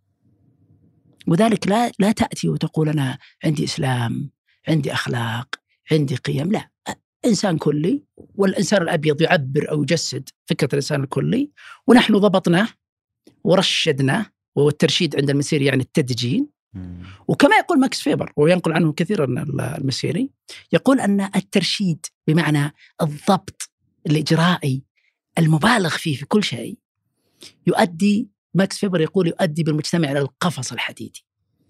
C: وذلك لا تأتي وتقول أنا عندي إسلام، عندي أخلاق، عندي قيم. لا، إنسان كلي، والإنسان الأبيض يعبر أو يجسد فكرة الإنسان الكلي، ونحن ضبطناه ورشدناه. والترشيد عند المسيري يعني التدجين. وكما يقول ماكس فيبر وينقل عنه كثيرا المسيري، يقول أن الترشيد بمعنى الضبط الإجرائي المبالغ فيه في كل شيء يؤدي، ماكس فيبر يقول يؤدي بالمجتمع إلى القفص الحديدي.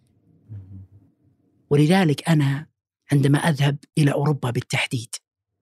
C: ولذلك أنا عندما أذهب إلى أوروبا بالتحديد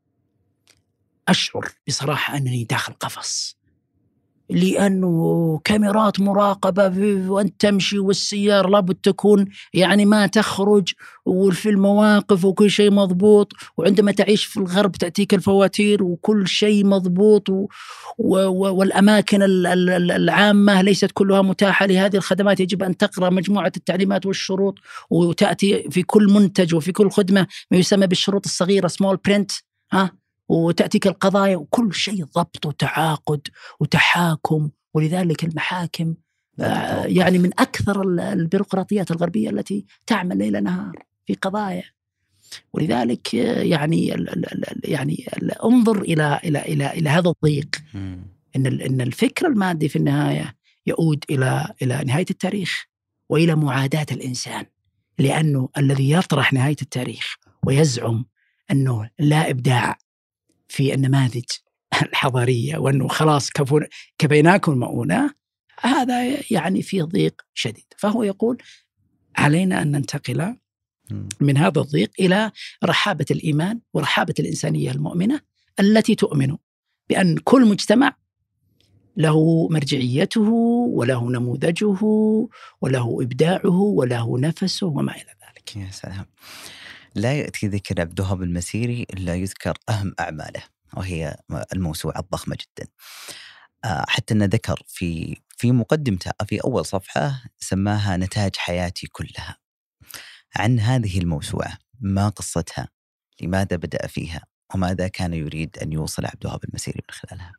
C: أشعر بصراحة أنني داخل قفص، لأنه كاميرات مراقبة وأنت تمشي، والسيارة لابد تكون يعني ما تخرج، وفي المواقف وكل شيء مضبوط. وعندما تعيش في الغرب تأتيك الفواتير وكل شيء مضبوط، والأماكن العامة ليست كلها متاحة لهذه الخدمات. يجب أن تقرأ مجموعة التعليمات والشروط، وتأتي في كل منتج وفي كل خدمة ما يسمى بالشروط الصغيرة small print، وتأتيك القضايا وكل شيء ضبط وتعاقد وتحاكم. ولذلك المحاكم يعني من أكثر البيروقراطيات الغربية التي تعمل ليل نهار في قضايا. ولذلك يعني انظر إلى هذا الضيق، إن الفكر المادي في النهاية يعود إلى نهاية التاريخ وإلى معاداة الإنسان، لأنه الذي يطرح نهاية التاريخ ويزعم أنه لا إبداع في النماذج الحضارية وأنه خلاص كفيناكم المؤونة، هذا يعني فيه ضيق شديد. فهو يقول علينا أن ننتقل من هذا الضيق إلى رحابة الإيمان ورحابة الإنسانية المؤمنة التي تؤمن بأن كل مجتمع له مرجعيته وله نموذجه وله إبداعه وله نفسه وما إلى ذلك.
B: يا سلام. لا يأتي ذكر عبد الوهاب المسيري إلا يذكر أهم أعماله، وهي الموسوعة الضخمة جدا. حتى أنه ذكر في مقدمته في أول صفحة سماها نتاج حياتي كلها. عن هذه الموسوعة، ما قصتها؟ لماذا بدأ فيها؟ وماذا كان يريد أن يوصل عبد الوهاب المسيري من خلالها؟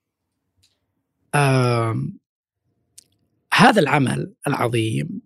C: هذا العمل العظيم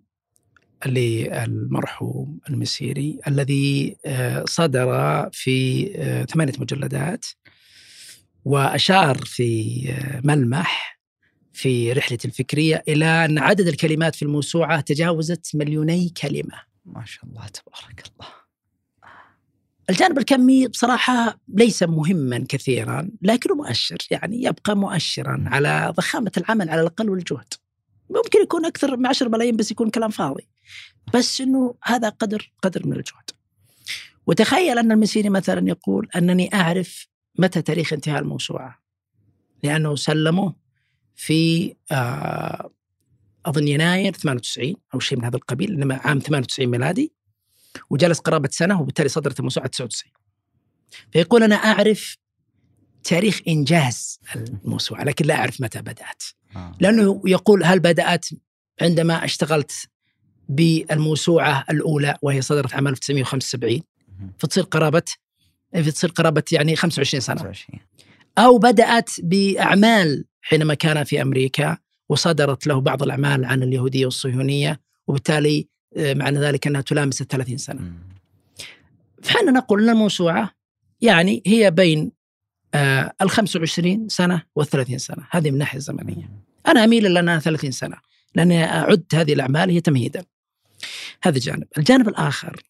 C: للمرحوم المسيري الذي صدر في 8 مجلدات، وأشار في ملمح في رحلة الفكرية إلى أن عدد الكلمات في الموسوعة تجاوزت 2,000,000 كلمة.
B: ما شاء الله تبارك الله.
C: الجانب الكمي بصراحة ليس مهما كثيرا، لكنه مؤشر، يعني يبقى مؤشرا على ضخامة العمل على الأقل والجهد. ممكن يكون أكثر من 10 ملايين بس يكون كلام فاضي، بس إنه هذا قدر من الجهد. وتخيل أن المسيري مثلا يقول أنني أعرف متى تاريخ انتهاء الموسوعة، لأنه سلمه في أظن يناير 98 أو شيء من هذا القبيل، إنما عام 98 ميلادي، وجلس قرابة سنة، وبالتالي صدرت الموسوعة 99. فيقول أنا أعرف تاريخ إنجاز الموسوعة لكن لا أعرف متى بدأت، لأنه يقول هل بدأت عندما اشتغلت بالموسوعة الأولى وهي صدرت عام 1975، فتصير قرابة يعني 25 سنة. أو بدأت بأعمال حينما كان في أمريكا وصدرت له بعض الأعمال عن اليهودية والصهيونية، وبالتالي معنى ذلك أنها تلامس 30 سنة. فحنا نقول أن الموسوعة يعني هي بين 25 سنة و30 سنة، هذه من ناحية زمنية. أنا أميل إلى أنها 30 سنة لأني أعد هذه الأعمال هي تمهيدا. هذا جانب. الجانب الآخر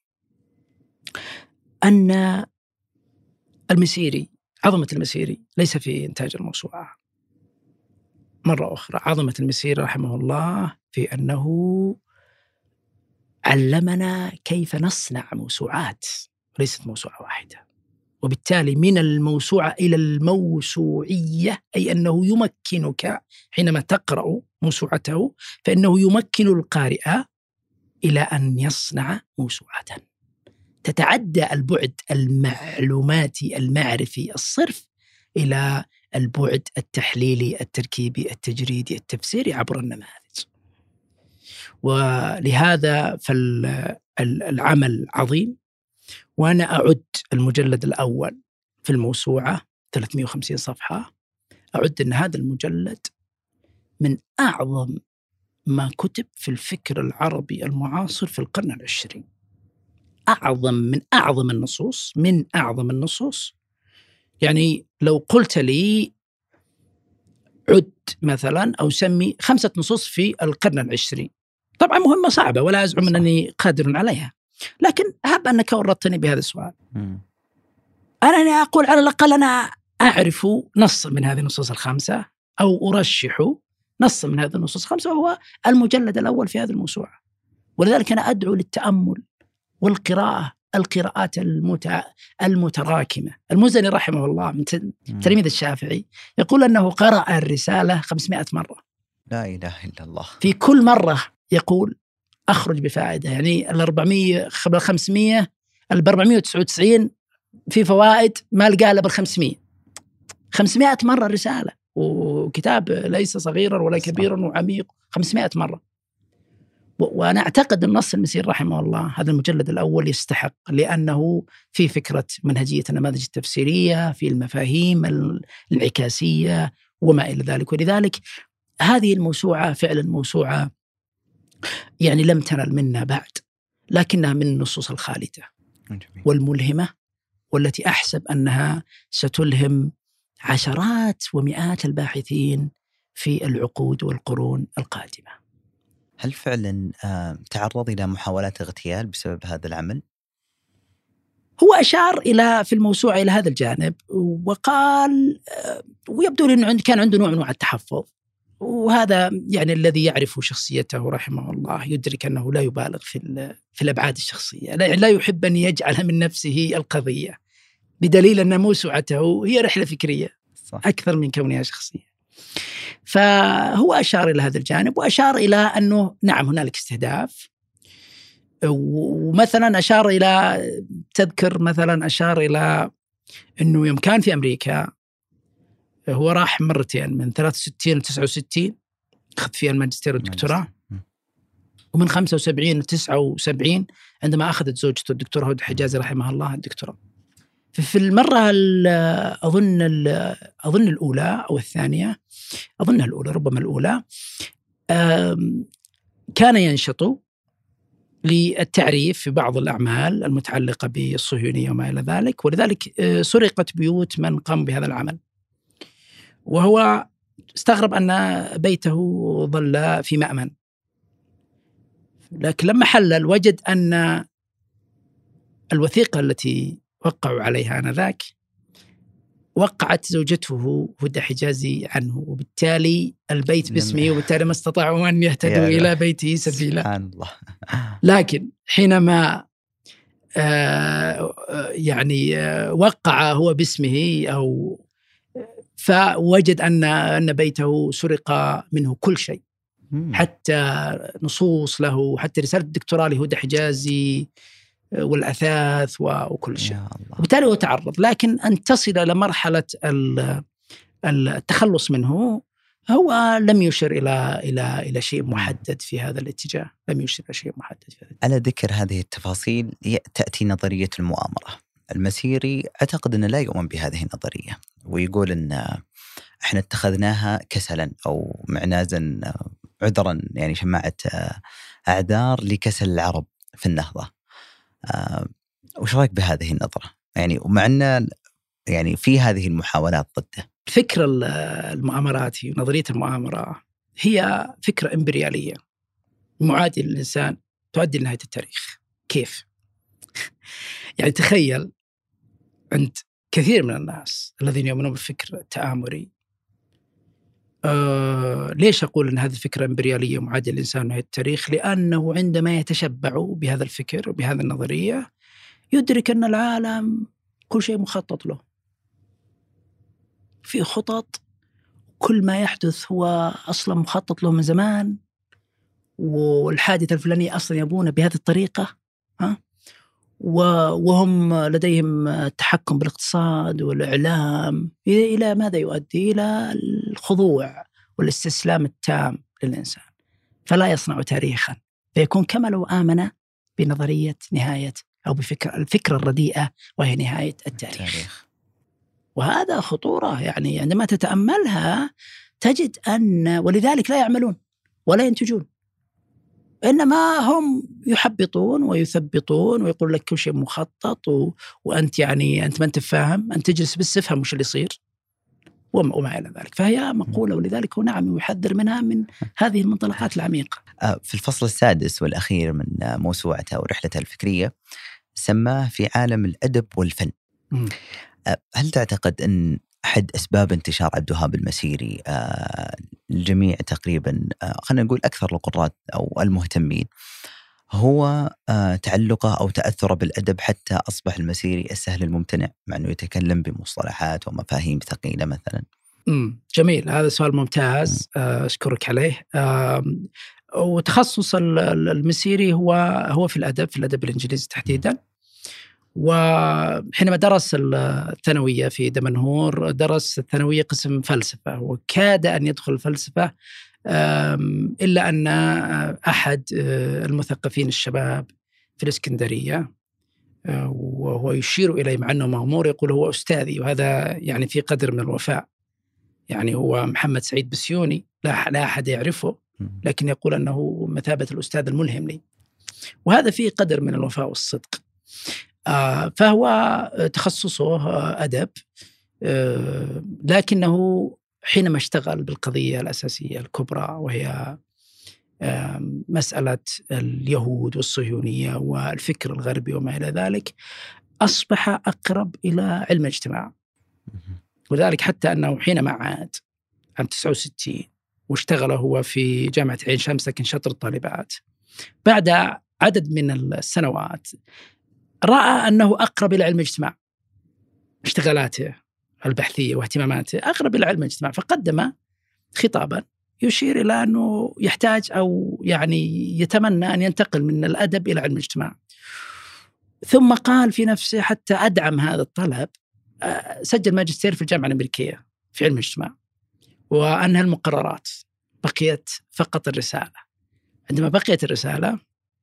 C: أن المسيري، عظمة المسيري ليس في إنتاج الموسوعة. مرة أخرى، عظمة المسيري رحمه الله في أنه علمنا كيف نصنع موسوعات، ليست موسوعة واحدة. وبالتالي من الموسوعة إلى الموسوعية، أي أنه يمكنك حينما تقرأ موسوعته فإنه يمكن القارئ إلى أن يصنع موسوعة تتعدى البعد المعلوماتي المعرفي الصرف إلى البعد التحليلي التركيبي التجريدي التفسيري عبر النماذج. ولهذا فالعمل عظيم. وأنا أعد المجلد الأول في الموسوعة 350 صفحة، أعد أن هذا المجلد من أعظم ما كتب في الفكر العربي المعاصر في القرن العشرين. من أعظم النصوص. يعني لو قلت لي عد مثلا أو سمي 5 نصوص في القرن العشرين، طبعا مهمة صعبة ولا أزعم أنني قادر عليها، لكن هب أنك ورطتني بهذا السؤال. أنا أقول على الأقل أنا أعرف نص من هذه النصوص ال5 أو أرشح نص من هذه النصوص ال5، وهو المجلد الأول في هذه الموسوعة. ولذلك أنا أدعو للتأمل القراءات المتراكمة. المزني رحمه الله من تلميذ الشافعي يقول أنه قرأ الرسالة 500 مرة.
B: لا إله إلا الله. في
C: كل مرة يقول أخرج بفائدة. يعني 400 قبل 500 499 في فوائد ما لقاها إلا 500 مرة الرسالة، وكتاب ليس صغيرا ولا كبيرا وعميق، 500 مرة. وأنا أعتقد النص المسير رحمه الله هذا المجلد الأول يستحق، لأنه في فكرة منهجية النماذج التفسيرية، في المفاهيم الانعكاسية وما إلى ذلك. ولذلك هذه الموسوعة فعلا موسوعة يعني لم تنل منا بعد، لكنها من النصوص الخالدة والملهمة، والتي أحسب أنها ستلهم عشرات ومئات الباحثين في العقود والقرون القادمة.
B: هل فعلا تعرض إلى محاولات اغتيال بسبب هذا العمل؟
C: هو أشار في الموسوعة إلى هذا الجانب، وقال ويبدو لي أنه كان عنده نوع من التحفظ، وهذا يعني الذي يعرف شخصيته رحمه الله يدرك أنه لا يبالغ في الأبعاد الشخصية، لا يحب أن يجعل من نفسه القضية، بدليل أن موسوعته هي رحلة فكرية صح. أكثر من كونها شخصية. فهو أشار إلى هذا الجانب، وأشار إلى أنه نعم هنالك استهداف. ومثلا أشار إلى أنه يوم كان في أمريكا هو راح مرتين، من 63 و 69 أخذ فيها الماجستير والدكتوراه، ومن 75 و 79 عندما أخذت زوجته الدكتورة هدى حجازي رحمها الله الدكتوراه. في المرة أظن الأولى أو الثانية، أظنها الأولى، ربما الأولى، كان ينشط للتعريف في بعض الأعمال المتعلقة بالصهيونية وما إلى ذلك، ولذلك سرقت بيوت من قام بهذا العمل، وهو استغرب أن بيته ظل في مأمن. لكن لما حلل وجد أن الوثيقة التي وقعوا عليها آنذاك وقعت زوجته هدى حجازي عنه، وبالتالي البيت باسمه، وبالتالي ما استطاعوا أن يهتدوا إلى بيته سبيلا.
B: سبحان الله.
C: لكن حينما وقع هو باسمه فوجد أن بيته سرق منه كل شيء، حتى نصوص له، حتى رسالة الدكتوراه لهدى حجازي والأثاث وكل شيء. وبالتالي هو تعرض، لكن أن تصل إلى مرحلة التخلص منه هو لم يشر إلى شيء محدد في هذا الاتجاه، لم يشر إلى شيء محدد في هذا.
B: على ذكر هذه التفاصيل تأتي نظرية المؤامرة. المسيري أعتقد أنه لا يؤمن بهذه النظرية، ويقول أن احنا اتخذناها كسلا أو معنازا عذرا، يعني شماعة أعذار لكسل العرب في النهضة. وش رأيك بهذه النظرة؟ يعني ومع أن يعني في هذه المحاولات ضده.
C: فكرة المؤامراتي ونظرية المؤامرة هي فكرة إمبريالية معادية للإنسان تؤدي لنهاية التاريخ. كيف؟ يعني تخيل عند كثير من الناس الذين يؤمنون بالفكر التآمري، ليش أقول أن هذه الفكرة إمبريالية معادية للإنسان نهاية التاريخ؟ لأنه عندما يتشبع بهذا الفكر وبهذه النظرية يدرك أن العالم كل شيء مخطط له، في خطط، كل ما يحدث هو أصلا مخطط له من زمان، والحادثة الفلانية أصلا يبونه بهذه الطريقة، وهم لديهم التحكم بالاقتصاد والإعلام. إلى ماذا يؤدي؟ إلى الخضوع والاستسلام التام للإنسان، فلا يصنع تاريخا، فيكون كما لو آمن بنظرية نهاية أو الفكرة الرديئة وهي نهاية التاريخ. وهذا خطورة، يعني عندما تتأملها تجد أن ولذلك لا يعملون ولا ينتجون، إنما هم يحبطون ويثبطون ويقول لك كل شيء مخطط، وأنت يعني أنت ما أنت فاهم، أنت تجلس بس تفهم وش اللي يصير وما إلى ذلك. فهي مقولة، ولذلك هو نعم يحذر منها من هذه المنطلقات العميقة.
B: في الفصل السادس والأخير من موسوعته ورحلته الفكرية سماه في عالم الأدب والفن. هل تعتقد أن أحد أسباب انتشار عبد الوهاب المسيري الجميع تقريبا، خلينا نقول أكثر القراء أو المهتمين، هو تعلقه أو تأثره بالأدب حتى أصبح المسيري السهل الممتنع، مع أنه يتكلم بمصطلحات ومفاهيم ثقيلة مثلا؟
C: جميل، هذا سؤال ممتاز، أشكرك عليه. وتخصص المسيري هو في الأدب الإنجليزي تحديدا. وحينما درس الثانوية في دمنهور درس الثانوية قسم فلسفة، وكاد أن يدخل الفلسفة، إلا أن أحد المثقفين الشباب في الإسكندرية وهو يشير إليه مع أنه مغمور يقول هو أستاذي، وهذا يعني في قدر من الوفاء. يعني هو محمد سعيد بسيوني، لا أحد يعرفه، لكن يقول أنه مثابة الأستاذ الملهم لي، وهذا فيه قدر من الوفاء والصدق. فهو تخصصه أدب، لكنه حينما اشتغل بالقضية الأساسية الكبرى وهي مسألة اليهود والصهيونية والفكر الغربي وما إلى ذلك، أصبح أقرب إلى علم الاجتماع. ولذلك حتى أنه حينما عاد عام 69 واشتغل هو في جامعة عين شمس لكن شطر الطالبات، بعد عدد من السنوات رأى أنه أقرب إلى علم الاجتماع، اشتغالاته البحثية واهتماماته أقرب إلى علم الاجتماع، فقدم خطابا يشير إلى أنه يحتاج أو يعني يتمنى أن ينتقل من الأدب إلى علم الاجتماع. ثم قال في نفسه حتى أدعم هذا الطلب، سجل ماجستير في الجامعة الأمريكية في علم الاجتماع وأنهى المقررات، بقيت فقط الرسالة. عندما بقيت الرسالة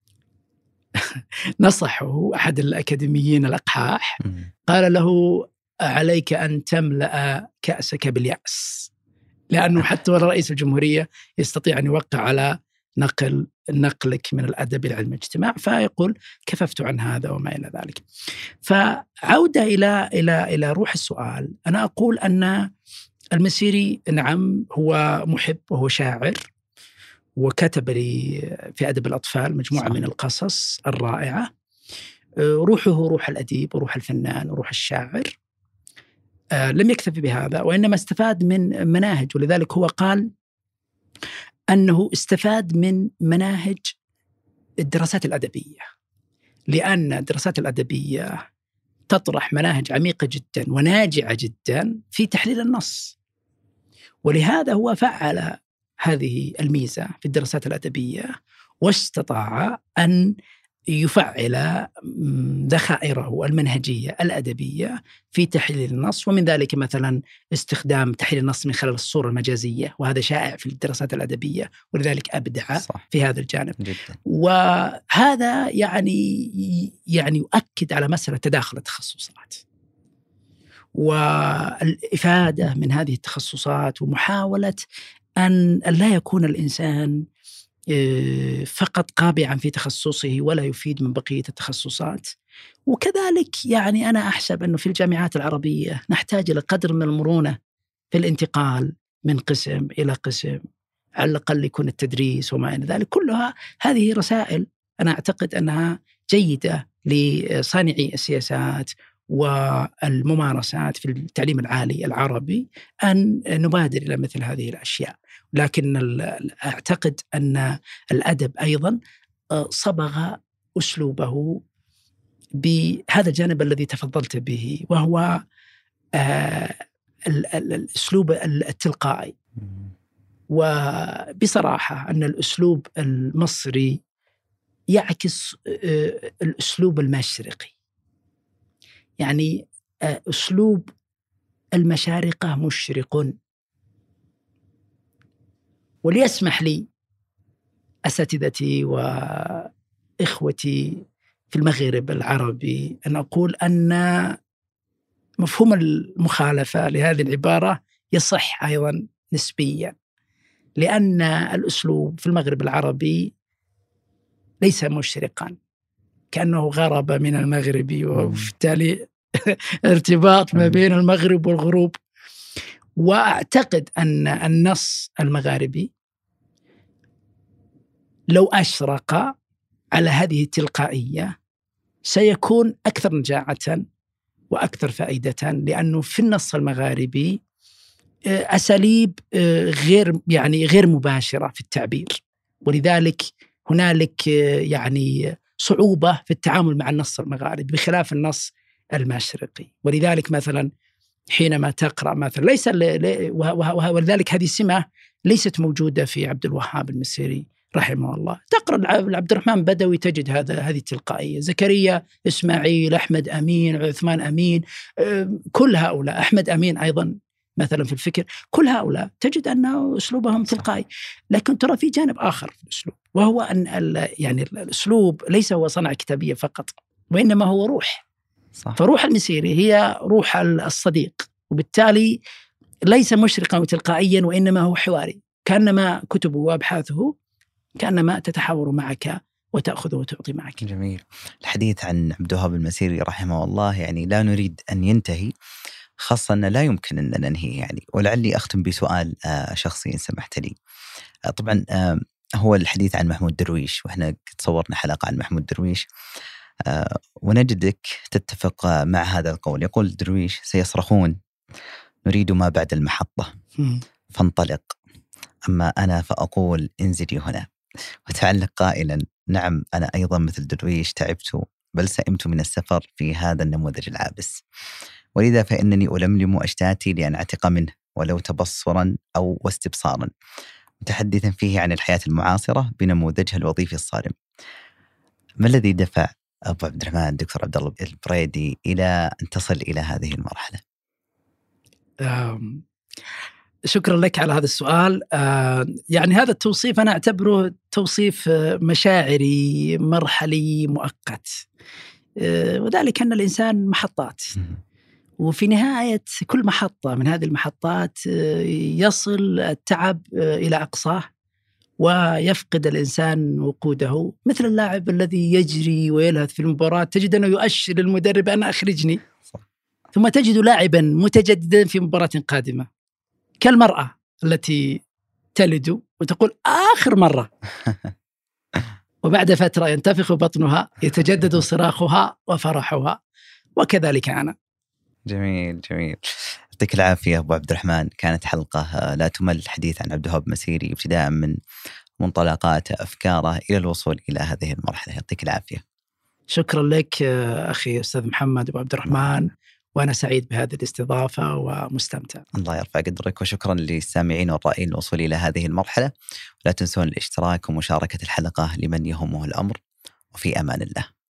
C: نصحه أحد الأكاديميين الأقحاح، قال له عليك أن تملأ كأسك باليأس، لأنه حتى ولا رئيس الجمهورية يستطيع أن يوقع على نقلك من الأدب إلى علم الاجتماع، فيقول كففت عن هذا وما إلى ذلك. فعودة إلى روح السؤال، أنا أقول أن المسيري نعم هو محب وهو شاعر، وكتب لي في أدب الأطفال مجموعة من القصص الرائعة. روحه روح الأديب وروح الفنان وروح الشاعر. لم يكتفي بهذا وإنما استفاد من مناهج، ولذلك هو قال أنه استفاد من مناهج الدراسات الأدبية، لأن الدراسات الأدبية تطرح مناهج عميقة جدا وناجعة جدا في تحليل النص، ولهذا هو فعل هذه الميزة في الدراسات الأدبية واستطاع أن يفعل ذخائره المنهجية الأدبية في تحليل النص، ومن ذلك مثلا استخدام تحليل النص من خلال الصورة المجازية، وهذا شائع في الدراسات الأدبية، ولذلك أبدع في هذا الجانب جدا. وهذا يعني يؤكد على مسألة تداخل التخصصات والإفادة من هذه التخصصات، ومحاولة أن لا يكون الإنسان فقط قابعا في تخصصه ولا يفيد من بقية التخصصات. وكذلك يعني أنا أحسب أنه في الجامعات العربية نحتاج إلى قدر من المرونة في الانتقال من قسم إلى قسم، على الأقل يكون التدريس وما إلى ذلك. كلها هذه رسائل أنا أعتقد أنها جيدة لصانعي السياسات والممارسات في التعليم العالي العربي أن نبادر إلى مثل هذه الأشياء. لكن أعتقد أن الأدب أيضا صبغ أسلوبه بهذا الجانب الذي تفضلت به، وهو الأسلوب التلقائي. وبصراحة أن الأسلوب المصري يعكس الأسلوب المشرقي، يعني أسلوب المشارقة مشرق. وليسمح لي أساتذتي وإخوتي في المغرب العربي أن أقول أن مفهوم المخالفة لهذه العبارة يصح أيضا نسبيا، لأن الأسلوب في المغرب العربي ليس مشرقا، كأنه غرب من المغربي، وبالتالي ارتباط ما بين المغرب والغروب. وأعتقد أن النص المغاربي لو أشرق على هذه التلقائية سيكون أكثر نجاعة وأكثر فائدة، لأنه في النص المغاربي أساليب غير مباشرة في التعبير، ولذلك هنالك يعني صعوبة في التعامل مع النص المغاربي بخلاف النص المشرقي. ولذلك مثلا حينما تقرأ مثلا ولذلك هذه السمة ليست موجودة في عبد الوهاب المسيري رحمه الله. تقرأ عبد الرحمن بدوي تجد هذه التلقائية، زكريا إسماعيل، أحمد أمين، عثمان أمين، كل هؤلاء، أحمد أمين أيضا مثلا في الفكر، كل هؤلاء تجد أن أسلوبهم تلقائي. لكن ترى في جانب آخر في الأسلوب، وهو أن يعني الأسلوب ليس هو صنعة كتابية فقط، وإنما هو روح. صح. فروح المسيري هي روح الصديق، وبالتالي ليس مشرقا وتلقائيا، وإنما هو حواري، كأنما كتبه وأبحاثه كأنما تتحاور معك وتأخذ وتعطي معك.
B: جميل. الحديث عن عبد الوهاب المسيري رحمه الله يعني لا نريد أن ينتهي، خاصة أن لا يمكن أن ننهي يعني. ولعلي أختم بسؤال شخصي إن سمحت لي. طبعا هو الحديث عن محمود درويش، وإحنا تصورنا حلقة عن محمود درويش، ونجدك تتفق مع هذا القول. يقول درويش: سيصرخون نريد ما بعد المحطة فانطلق، أما أنا فأقول انزلي هنا. وتعلق قائلا: نعم أنا أيضا مثل درويش تعبت بل سئمت من السفر في هذا النموذج العابس، ولذا فإنني ألملم أشتاتي لأن أعتق منه ولو تبصرا أو واستبصارا، متحدثا فيه عن الحياة المعاصرة بنموذجها الوظيفي الصارم. ما الذي دفع أبو عبد الرحمن الدكتور عبد الله البريدي إلى أن تصل إلى هذه المرحلة؟
C: شكرا لك على هذا السؤال. يعني هذا التوصيف أنا أعتبره توصيف مشاعري مرحلي مؤقت، وذلك أن الإنسان محطات، وفي نهاية كل محطة من هذه المحطات يصل التعب إلى أقصاه ويفقد الإنسان وقوده، مثل اللاعب الذي يجري ويلهث في المباراة، تجد أنه يؤشر للمدرب أن أخرجني، ثم تجد لاعبا متجددا في مباراة قادمة، كالمرأة التي تلد وتقول آخر مرة، وبعد فترة ينتفخ بطنها، يتجدد صراخها وفرحها، وكذلك أنا.
B: جميل جميل. يعطيك العافية أبو عبد الرحمن. كانت حلقة لا تمل الحديث عن عبد الوهاب المسيري، ابتداء من منطلقات أفكاره إلى الوصول إلى هذه المرحلة. يعطيك العافية.
C: شكرا لك أخي أستاذ محمد أبو عبد الرحمن، وأنا سعيد بهذه الاستضافة ومستمتع.
B: الله يرفع قدرك، وشكرا للسامعين والرائين للوصول إلى هذه المرحلة. لا تنسون الاشتراك ومشاركة الحلقة لمن يهمه الأمر. وفي أمان الله.